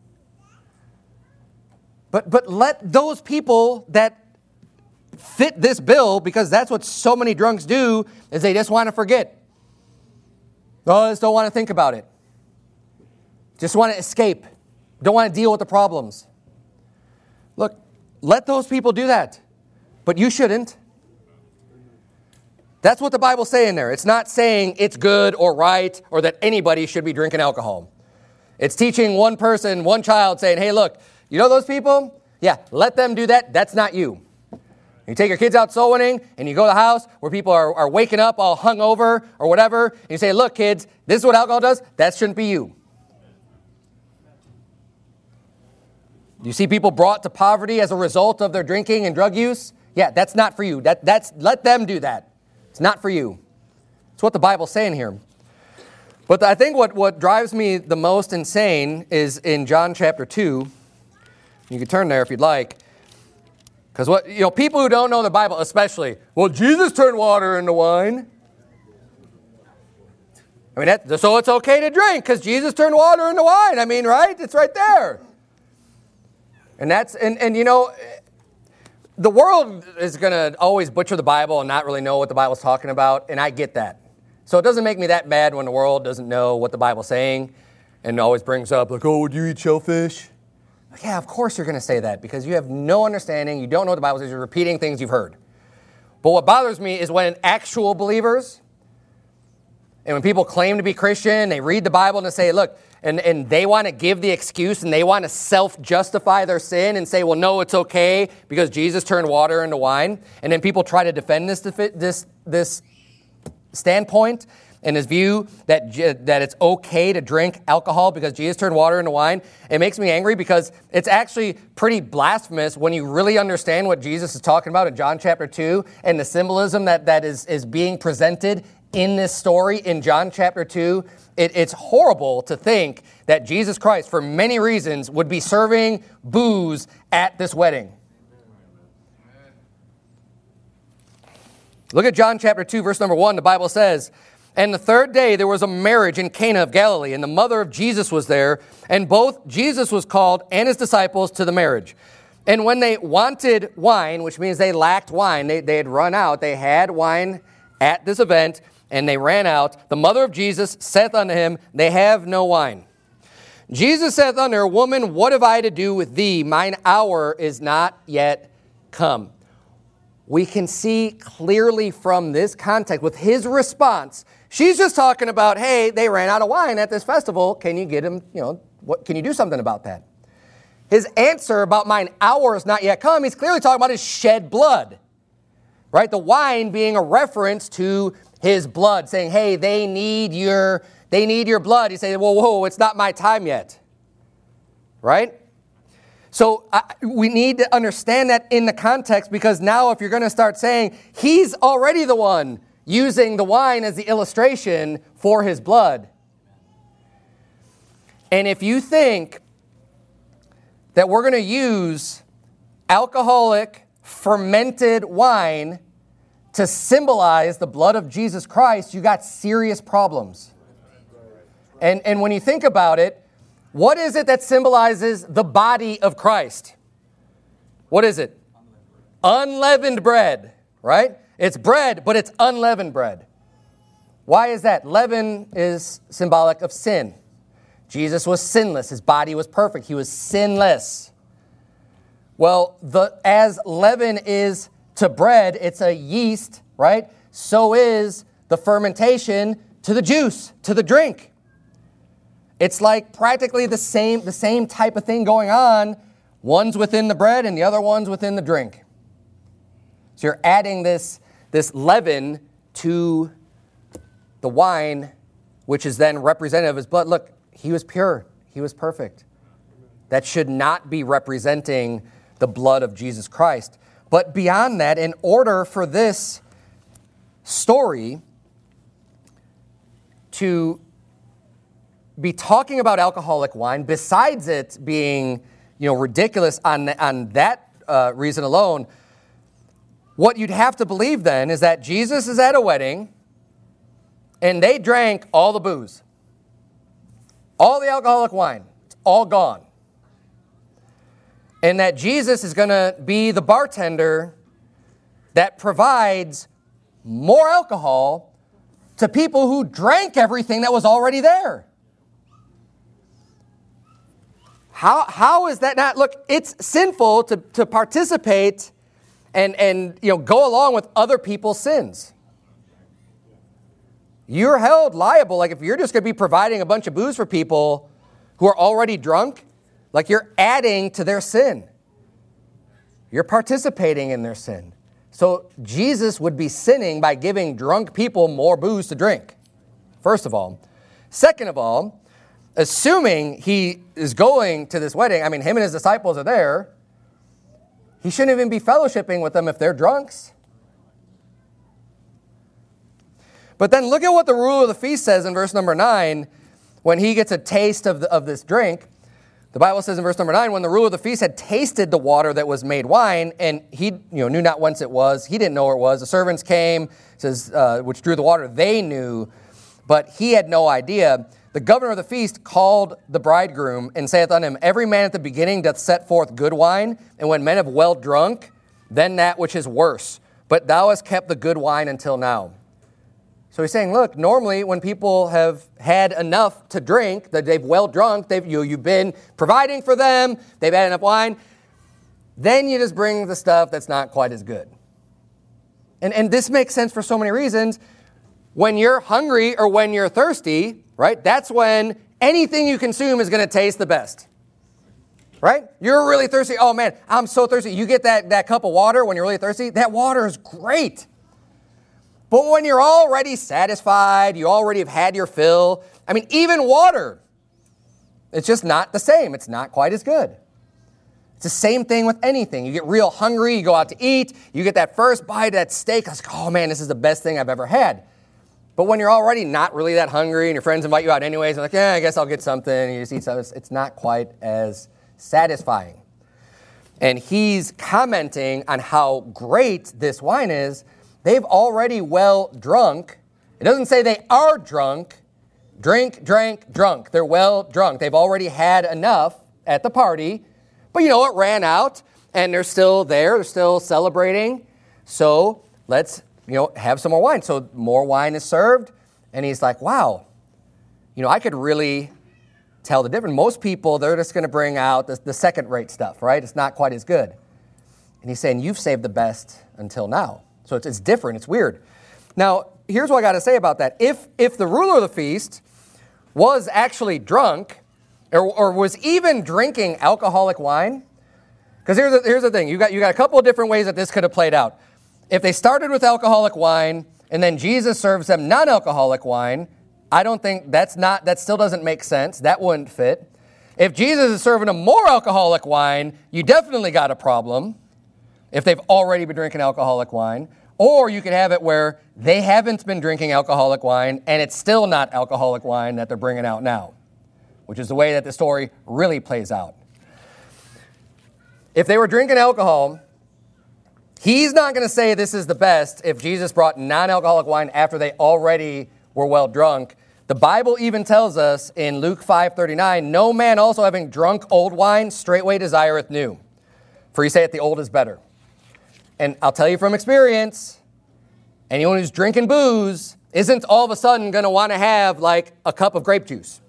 Speaker 7: But, but let those people that fit this bill, because that's what so many drunks do, is they just want to forget. Oh, I just don't want to think about it. Just want to escape. Don't want to deal with the problems. Look, let those people do that. But you shouldn't. That's what the Bible's saying there. It's not saying it's good or right or that anybody should be drinking alcohol. It's teaching one person, one child, saying, hey, look, you know those people? Yeah, let them do that. That's not you. You take your kids out soul winning and you go to the house where people are, are waking up all hungover or whatever, and you say, look, kids, this is what alcohol does. That shouldn't be you. You see people brought to poverty as a result of their drinking and drug use? Yeah, that's not for you. That, that's, let them do that. It's not for you. It's what the Bible's saying here. But I think what, what drives me the most insane is in John chapter two. You can turn there if you'd like. Because what you know, people who don't know the Bible especially, well, Jesus turned water into wine. I mean, that, so it's okay to drink because Jesus turned water into wine. I mean, right? It's right there. And that's, and, and you know, the world is going to always butcher the Bible and not really know what the Bible's talking about, and I get that. So it doesn't make me that mad when the world doesn't know what the Bible's saying and always brings up, like, oh, would you eat shellfish? Yeah, of course you're going to say that because you have no understanding, you don't know what the Bible says, you're repeating things you've heard. But what bothers me is when actual believers, and when people claim to be Christian, they read the Bible and they say, look, and, and they want to give the excuse and they want to self-justify their sin and say, well, no, it's okay because Jesus turned water into wine. And then people try to defend this this this standpoint and his view that, that it's okay to drink alcohol because Jesus turned water into wine. It makes me angry because it's actually pretty blasphemous when you really understand what Jesus is talking about in John chapter two and the symbolism that, that is, is being presented in this story in John chapter two. It, it's horrible to think that Jesus Christ, for many reasons, would be serving booze at this wedding. Look at John chapter two, verse number one. The Bible says, and the third day there was a marriage in Cana of Galilee, and the mother of Jesus was there, and both Jesus was called and his disciples to the marriage. And when they wanted wine, which means they lacked wine, they, they had run out, they had wine at this event, and they ran out. The mother of Jesus saith unto him, they have no wine. Jesus saith unto her, woman, what have I to do with thee? Mine hour is not yet come. We can see clearly from this context with his response. She's just talking about, hey, they ran out of wine at this festival. Can you get him, you know, what, can you do something about that? His answer about mine hour is not yet come, he's clearly talking about his shed blood. Right? The wine being a reference to his blood, saying, hey, they need your, they need your blood. He says, whoa, whoa, it's not my time yet. Right? So uh, we need to understand that in the context, because now if you're going to start saying, he's already the one using the wine as the illustration for his blood. And if you think that we're going to use alcoholic fermented wine to symbolize the blood of Jesus Christ, you got serious problems. And, and when you think about it, what is it that symbolizes the body of Christ? What is it? Unleavened bread, right? It's bread, but it's unleavened bread. Why is that? Leaven is symbolic of sin. Jesus was sinless. His body was perfect. He was sinless. Well, the, as leaven is to bread, it's a yeast, right? So is the fermentation to the juice, to the drink. It's like practically the same, the same type of thing going on. One's within the bread and the other one's within the drink. So you're adding this, this leaven to the wine, which is then representative of his blood. Look, he was pure. He was perfect. That should not be representing the blood of Jesus Christ. But beyond that, in order for this story to be talking about alcoholic wine, besides it being, you know, ridiculous on, on that uh, reason alone, what you'd have to believe then is that Jesus is at a wedding and they drank all the booze. All the alcoholic wine, it's all gone. And that Jesus is going to be the bartender that provides more alcohol to people who drank everything that was already there. How, how is that not? Look, it's sinful to, to participate and, and you know, go along with other people's sins. You're held liable. Like if you're just going to be providing a bunch of booze for people who are already drunk, like you're adding to their sin. You're participating in their sin. So Jesus would be sinning by giving drunk people more booze to drink, first of all. Second of all, assuming he is going to this wedding, I mean, him and his disciples are there, he shouldn't even be fellowshipping with them if they're drunks. But then look at what the ruler of the feast says in verse number nine when he gets a taste of, the, of this drink. The Bible says in verse number nine, when the ruler of the feast had tasted the water that was made wine, and he you know, knew not whence it was, he didn't know where it was. The servants came, says, uh, which drew the water, they knew, but he had no idea. The governor of the feast called the bridegroom and saith unto him, every man at the beginning doth set forth good wine, and when men have well drunk, then that which is worse. But thou hast kept the good wine until now. So he's saying, look, normally when people have had enough to drink, that they've well drunk, they've, you, you've been providing for them, they've had enough wine, then you just bring the stuff that's not quite as good. And, and this makes sense for so many reasons. When you're hungry or when you're thirsty, right, that's when anything you consume is going to taste the best. Right? You're really thirsty. Oh, man, I'm so thirsty. You get that, that cup of water when you're really thirsty. That water is great. But when you're already satisfied, you already have had your fill, I mean, even water, it's just not the same. It's not quite as good. It's the same thing with anything. You get real hungry, you go out to eat, you get that first bite of that steak, it's like, oh man, this is the best thing I've ever had. But when you're already not really that hungry and your friends invite you out anyways, you're like, yeah, I guess I'll get something, and you just eat something, it's not quite as satisfying. And he's commenting on how great this wine is. They've already well drunk. It doesn't say they are drunk. Drink, drank, drunk. They're well drunk. They've already had enough at the party. But you know, it ran out, and they're still there. They're still celebrating. So let's, you know, have some more wine. So more wine is served, and he's like, wow, you know, I could really tell the difference. Most people, they're just going to bring out the, the second-rate stuff, right? It's not quite as good. And he's saying, you've saved the best until now. So it's, it's different. It's weird. Now, here's what I got to say about that. If if the ruler of the feast was actually drunk or, or was even drinking alcoholic wine, because here's the, here's the thing. You got, you got a couple of different ways that this could have played out. If they started with alcoholic wine and then Jesus serves them non-alcoholic wine, I don't think that's not, that still doesn't make sense. That wouldn't fit. If Jesus is serving them more alcoholic wine, you definitely got a problem if they've already been drinking alcoholic wine. Or you could have it where they haven't been drinking alcoholic wine and it's still not alcoholic wine that they're bringing out now, which is the way that the story really plays out. If they were drinking alcohol, he's not going to say this is the best if Jesus brought non-alcoholic wine after they already were well drunk. The Bible even tells us in Luke five thirty-nine, no man also having drunk old wine straightway desireth new, for he saith the old is better. And I'll tell you from experience, anyone who's drinking booze isn't all of a sudden going to want to have like a cup of grape juice.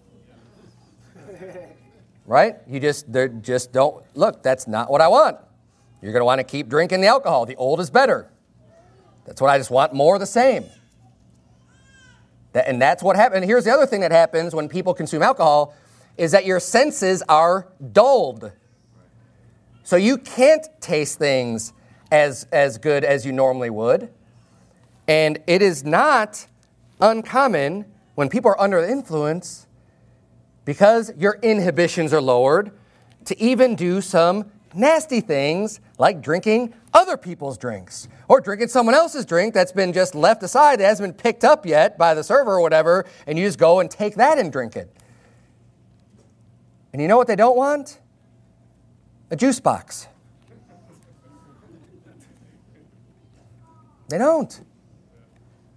Speaker 7: Right? You just, they just don't, look, that's not what I want. You're going to want to keep drinking the alcohol. The old is better. That's what I just want, more of the same. That, and that's what happens. And here's the other thing that happens when people consume alcohol is that your senses are dulled. So you can't taste things as, as good as you normally would. And it is not uncommon when people are under the influence, because your inhibitions are lowered, to even do some nasty things like drinking other people's drinks or drinking someone else's drink that's been just left aside, that hasn't been picked up yet by the server or whatever, and you just go and take that and drink it. And you know what they don't want? A juice box. They don't.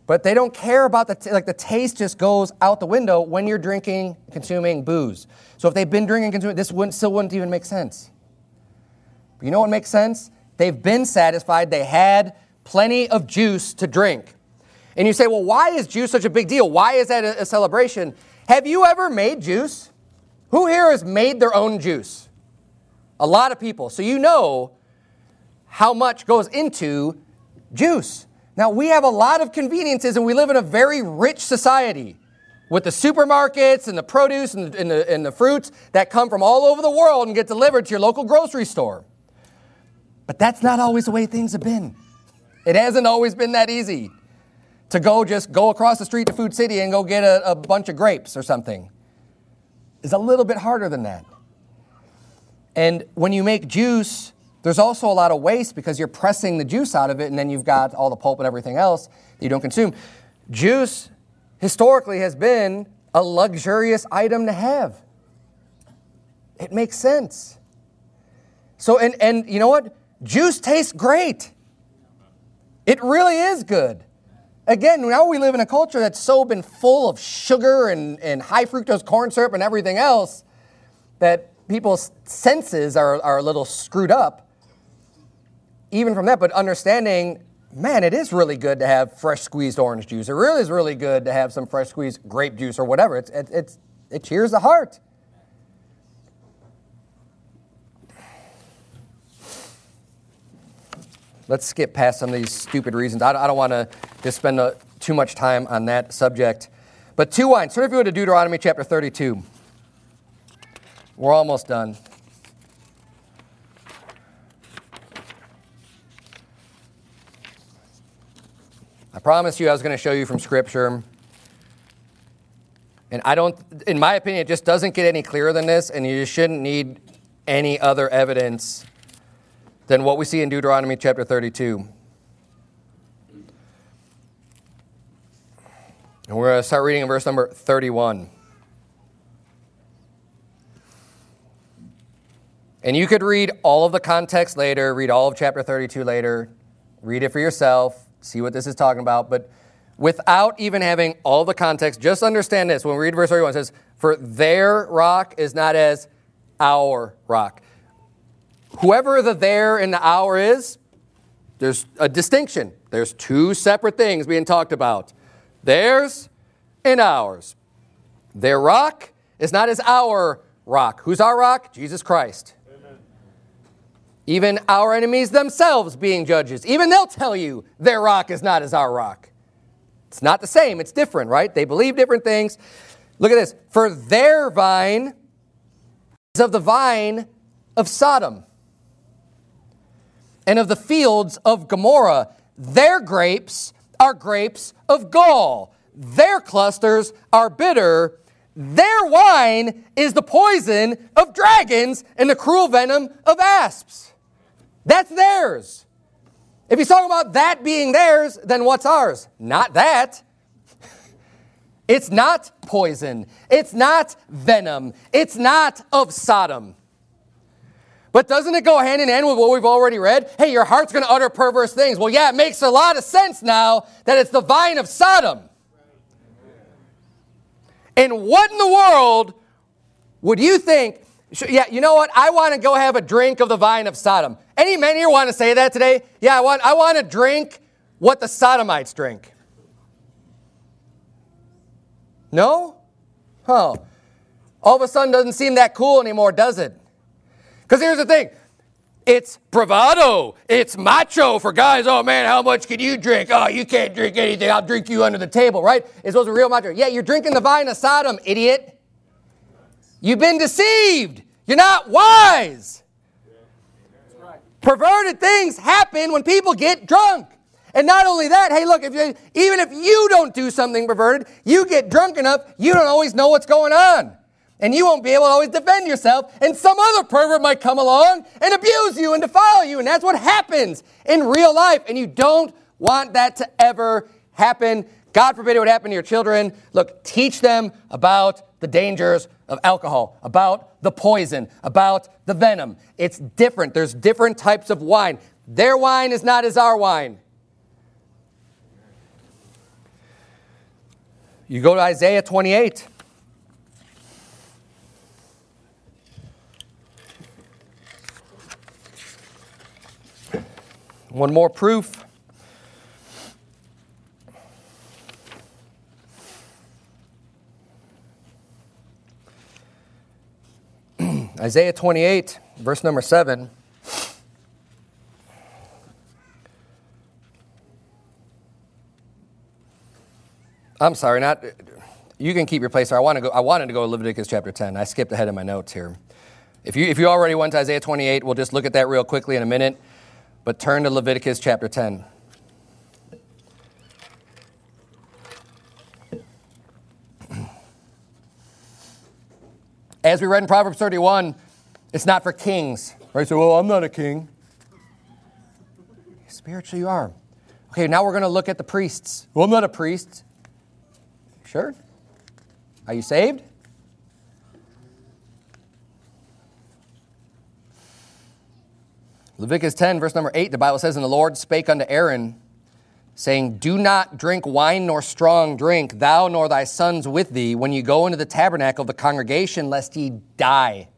Speaker 7: But they don't care about the, t- like the taste just goes out the window when you're drinking, consuming booze. So if they've been drinking, consuming, this wouldn't, still wouldn't even make sense. But you know what makes sense? They've been satisfied. They had plenty of juice to drink. And you say, well, why is juice such a big deal? Why is that a, a celebration? Have you ever made juice? Who here has made their own juice? A lot of people. So you know how much goes into juice. Now, we have a lot of conveniences, and we live in a very rich society with the supermarkets and the produce and the, and the, and the fruits that come from all over the world and get delivered to your local grocery store. But that's not always the way things have been. It hasn't always been that easy to go just go across the street to Food City and go get a, a bunch of grapes or something. It's a little bit harder than that. And when you make juice, there's also a lot of waste because you're pressing the juice out of it, and then you've got all the pulp and everything else that you don't consume. Juice historically has been a luxurious item to have. It makes sense. So, and, and you know what? Juice tastes great. It really is good. Again, now we live in a culture that's so been full of sugar and, and high fructose corn syrup and everything else that people's senses are, are a little screwed up. Even from that, but understanding, man, it is really good to have fresh squeezed orange juice. It really is really good to have some fresh squeezed grape juice or whatever. It's, it, it's, it cheers the heart. Let's skip past some of these stupid reasons. I, I don't want to just spend a, too much time on that subject. But two wines. Turn if you go to Deuteronomy chapter thirty-two. We're almost done. I promised you I was going to show you from Scripture. And I don't, in my opinion, it just doesn't get any clearer than this, and you shouldn't need any other evidence than what we see in Deuteronomy chapter thirty-two. And we're going to start reading in verse number thirty-one. And you could read all of the context later, read all of chapter thirty-two later, read it for yourself, see what this is talking about. But without even having all the context, just understand this. When we read verse thirty-one, it says, for their rock is not as our rock. Whoever the there and the our is, there's a distinction. There's two separate things being talked about. Theirs and ours. Their rock is not as our rock. Who's our rock? Jesus Christ. Amen. Even our enemies themselves being judges, even they'll tell you their rock is not as our rock. It's not the same. It's different, right? They believe different things. Look at this. For their vine is of the vine of Sodom and of the fields of Gomorrah. Their grapes are grapes of gall. Their clusters are bitter. Their wine is the poison of dragons and the cruel venom of asps. That's theirs. If he's talking about that being theirs, then what's ours? Not that. It's not poison. It's not venom. It's not of Sodom. But doesn't it go hand in hand with what we've already read? Hey, your heart's going to utter perverse things. Well, yeah, it makes a lot of sense now that it's the vine of Sodom. And what in the world would you think? Yeah, you know what? I want to go have a drink of the vine of Sodom. Any men here want to say that today? Yeah, I want, I want to drink what the Sodomites drink. No? Huh. All of a sudden doesn't seem that cool anymore, does it? Because here's the thing. It's bravado. It's macho for guys. Oh, man, how much can you drink? Oh, you can't drink anything. I'll drink you under the table, right? It's supposed to be real macho. Yeah, you're drinking the vine of Sodom, idiot. You've been deceived. You're not wise. Perverted things happen when people get drunk. And not only that, hey, look, if you, even if you don't do something perverted, you get drunk enough, you don't always know what's going on. And you won't be able to always defend yourself. And some other pervert might come along and abuse you and defile you. And that's what happens in real life. And you don't want that to ever happen. God forbid it would happen to your children. Look, teach them about the dangers of alcohol, about the poison, about the venom. It's different. There's different types of wine. Their wine is not as our wine. You go to Isaiah twenty-eight. One more proof. Isaiah twenty-eight, verse number seven. I'm sorry, not. You can keep your place there. I want to go. I wanted to go to Leviticus chapter ten. I skipped ahead in my notes here. If you if you already went to Isaiah twenty-eight, we'll just look at that real quickly in a minute. But turn to Leviticus chapter ten. As we read in Proverbs thirty-one, it's not for kings. Right? So, well, I'm not a king. Spiritually, you are. Okay, now we're going to look at the priests. Well, I'm not a priest. Sure? Are you saved? Leviticus ten, verse number eight, the Bible says, "And the Lord spake unto Aaron, saying, Do not drink wine nor strong drink, thou nor thy sons with thee, when you go into the tabernacle of the congregation, lest ye die."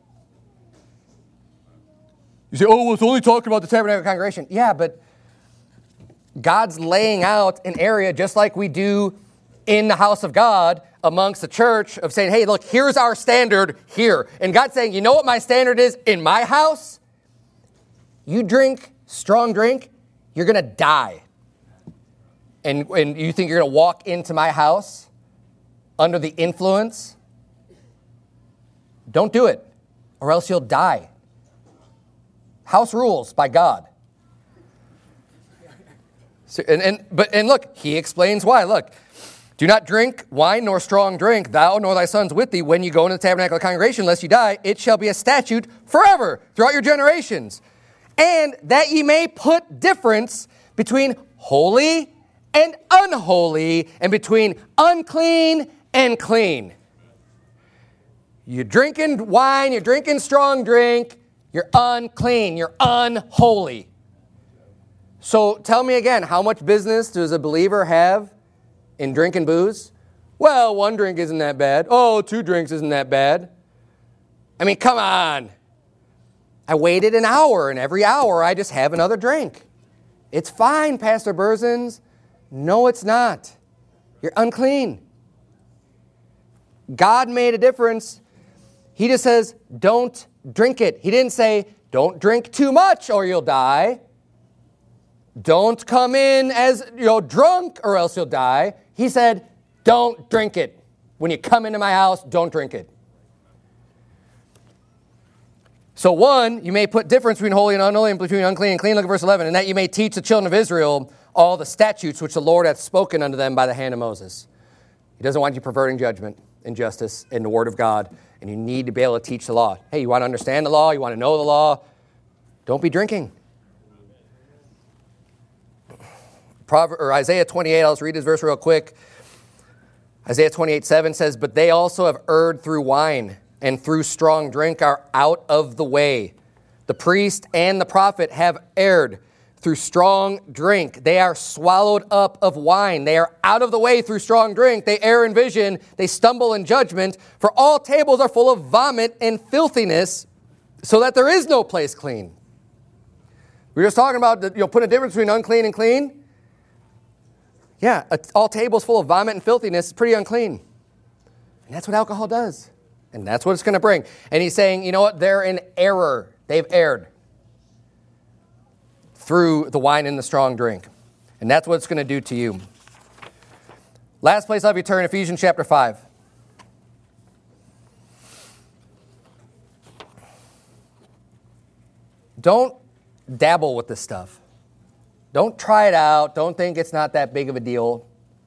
Speaker 7: You say, oh, well, it's only talking about the tabernacle congregation. Yeah, but God's laying out an area just like we do in the house of God amongst the church of saying, hey, look, here's our standard here. And God's saying, you know what my standard is in my house? You drink strong drink, you're going to die. And, and you think you're going to walk into my house under the influence? Don't do it, or else you'll die. House rules by God. So, and, and, but, and look, he explains why. Look, do not drink wine nor strong drink, thou nor thy sons with thee, when you go into the tabernacle of the congregation, lest you die. It shall be a statute forever throughout your generations. And that ye may put difference between holy and unholy, and between unclean and clean. You're drinking wine, you're drinking strong drink, you're unclean, you're unholy. So tell me again, how much business does a believer have in drinking booze? Well, one drink isn't that bad. Oh, two drinks isn't that bad. I mean, come on. I waited an hour, and every hour I just have another drink. It's fine, Pastor Berzins. No, it's not. You're unclean. God made a difference. He just says, don't drink it. He didn't say, don't drink too much or you'll die. Don't come in as, you know, drunk or else you'll die. He said, don't drink it. When you come into my house, don't drink it. So one, you may put difference between holy and unholy, and between unclean and clean. Look at verse eleven. And that you may teach the children of Israel all the statutes which the Lord hath spoken unto them by the hand of Moses. He doesn't want you perverting judgment and justice in the word of God. And you need to be able to teach the law. Hey, you want to understand the law? You want to know the law? Don't be drinking. Proverbs, or Isaiah twenty-eight, I'll just read this verse real quick. Isaiah twenty-eight, seven says, But they also have erred through wine, and through strong drink are out of the way. The priest and the prophet have erred through strong drink. They are swallowed up of wine. They are out of the way through strong drink. They err in vision. They stumble in judgment. For all tables are full of vomit and filthiness, so that there is no place clean. We were just talking about, you know, putting a difference between unclean and clean. Yeah, all tables full of vomit and filthiness is pretty unclean. And that's what alcohol does. And that's what it's going to bring. And he's saying, you know what? They're in error. They've erred through the wine and the strong drink. And that's what it's going to do to you. Last place I'll have you turn, Ephesians chapter five. Don't dabble with this stuff. Don't try it out. Don't think it's not that big of a deal.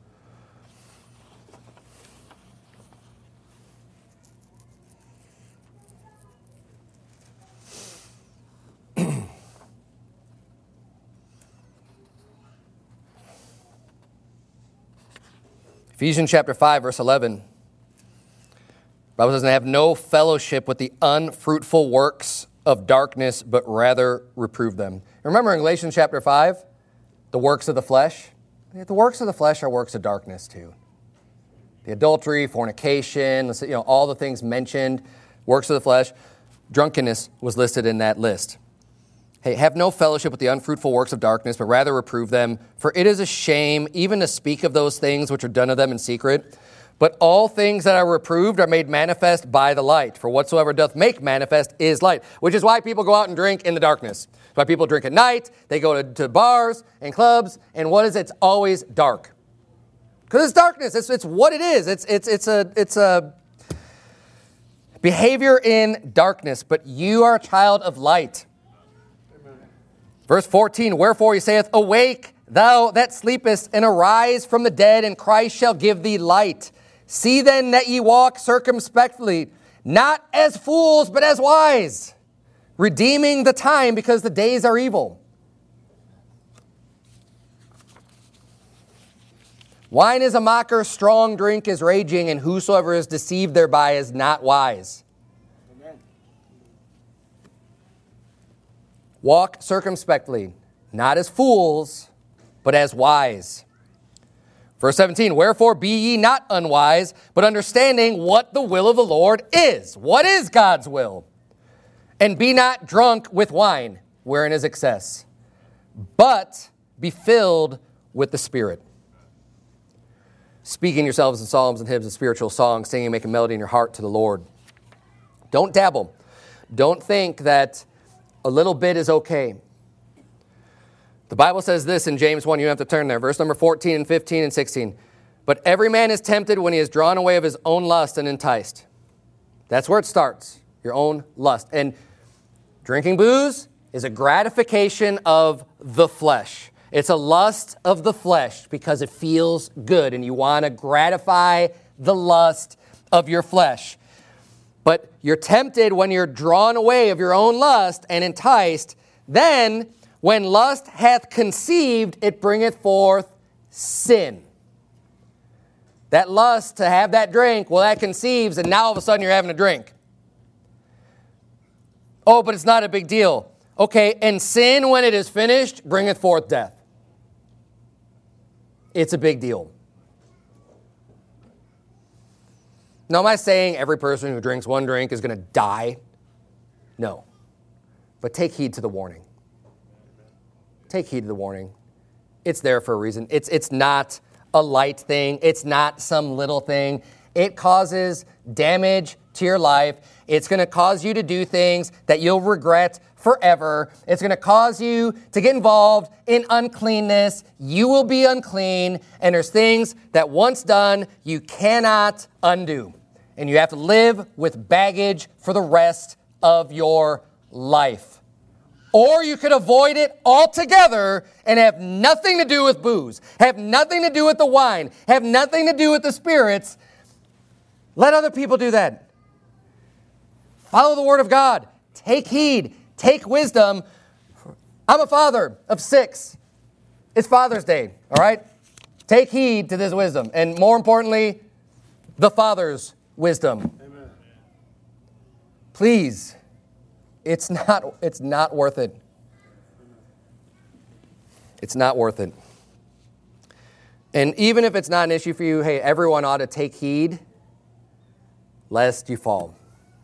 Speaker 7: Ephesians chapter five, verse eleven. The Bible says, have no fellowship with the unfruitful works of darkness, but rather reprove them. Remember in Galatians chapter five, the works of the flesh? The works of the flesh are works of darkness too. The adultery, fornication, you know, all the things mentioned, works of the flesh, drunkenness was listed in that list. Hey, have no fellowship with the unfruitful works of darkness, but rather reprove them. For it is a shame even to speak of those things which are done of them in secret. But all things that are reproved are made manifest by the light. For whatsoever doth make manifest is light. Which is why people go out and drink in the darkness. That's why people drink at night. They go to, to bars and clubs. And what is it? It's always dark. Because it's darkness. It's, it's what it is. It's, it's, it's, a, it's a behavior in darkness. But you are a child of light. Amen. Verse fourteen, wherefore he saith, awake, thou that sleepest, and arise from the dead, and Christ shall give thee light. See then that ye walk circumspectly, not as fools, but as wise, redeeming the time, because the days are evil. Wine is a mocker, strong drink is raging, and whosoever is deceived thereby is not wise. Amen. Walk circumspectly, not as fools, but as wise. Verse seventeen, wherefore be ye not unwise, but understanding what the will of the Lord is. What is God's will? And be not drunk with wine, wherein is excess, but be filled with the Spirit. Speaking yourselves in psalms and hymns and spiritual songs, singing and making melody in your heart to the Lord. Don't dabble. Don't think that a little bit is okay. The Bible says this in James one, you don't have to turn there, verse number fourteen and fifteen and sixteen. But every man is tempted when he is drawn away of his own lust and enticed. That's where it starts, your own lust. And drinking booze is a gratification of the flesh. It's a lust of the flesh because it feels good and you want to gratify the lust of your flesh. But you're tempted when you're drawn away of your own lust and enticed. Then, when lust hath conceived, it bringeth forth sin. That lust to have that drink, well, that conceives, and now all of a sudden you're having a drink. Oh, but it's not a big deal. Okay, and sin, when it is finished, bringeth forth death. It's a big deal. Now, am I saying every person who drinks one drink is going to die? No. But take heed to the warning. Take heed to the warning. It's there for a reason. It's, it's not a light thing. It's not some little thing. It causes damage to your life. It's going to cause you to do things that you'll regret forever. It's going to cause you to get involved in uncleanness. You will be unclean. And there's things that once done, you cannot undo. And you have to live with baggage for the rest of your life. Or you could avoid it altogether and have nothing to do with booze, have nothing to do with the wine, have nothing to do with the spirits. Let other people do that. Follow the Word of God. Take heed. Take wisdom. I'm a father of six. It's Father's Day, all right? Take heed to this wisdom. And more importantly, the Father's wisdom. Amen. Please. It's not, it's not worth it. It's not worth it. And even if it's not an issue for you, hey, everyone ought to take heed lest you fall.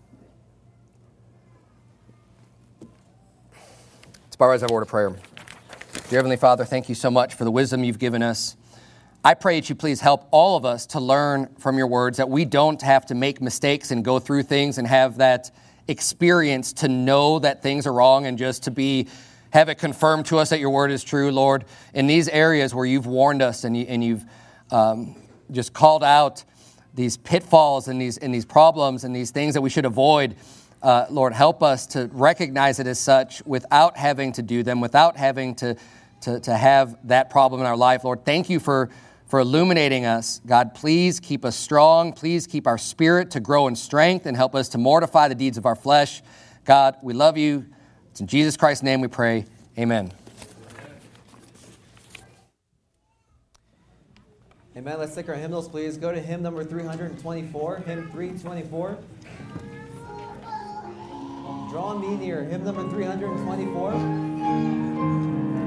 Speaker 7: Let's bow our heads and have a word of prayer. Dear Heavenly Father, thank you so much for the wisdom you've given us. I pray that you please help all of us to learn from your words, that we don't have to make mistakes and go through things and have that experience to know that things are wrong and just to be have it confirmed to us that your word is true, Lord. In these areas where you've warned us and, you, and you've um, just called out these pitfalls and these and these problems and these things that we should avoid, uh, Lord, help us to recognize it as such without having to do them, without having to, to, to have that problem in our life. Lord, thank you for for illuminating us. God, please keep us strong. Please keep our spirit to grow in strength and help us to mortify the deeds of our flesh. God, we love you. It's in Jesus Christ's name we pray. Amen.
Speaker 4: Amen. Let's take our hymnals, please. Go to hymn number three twenty-four, hymn three twenty-four. Draw me near, hymn number three twenty-four.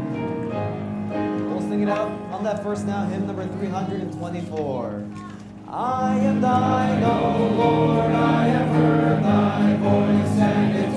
Speaker 4: We'll sing it out on that first now, hymn number three twenty-four.
Speaker 1: I am thine, O Lord, I have heard thy voice, and in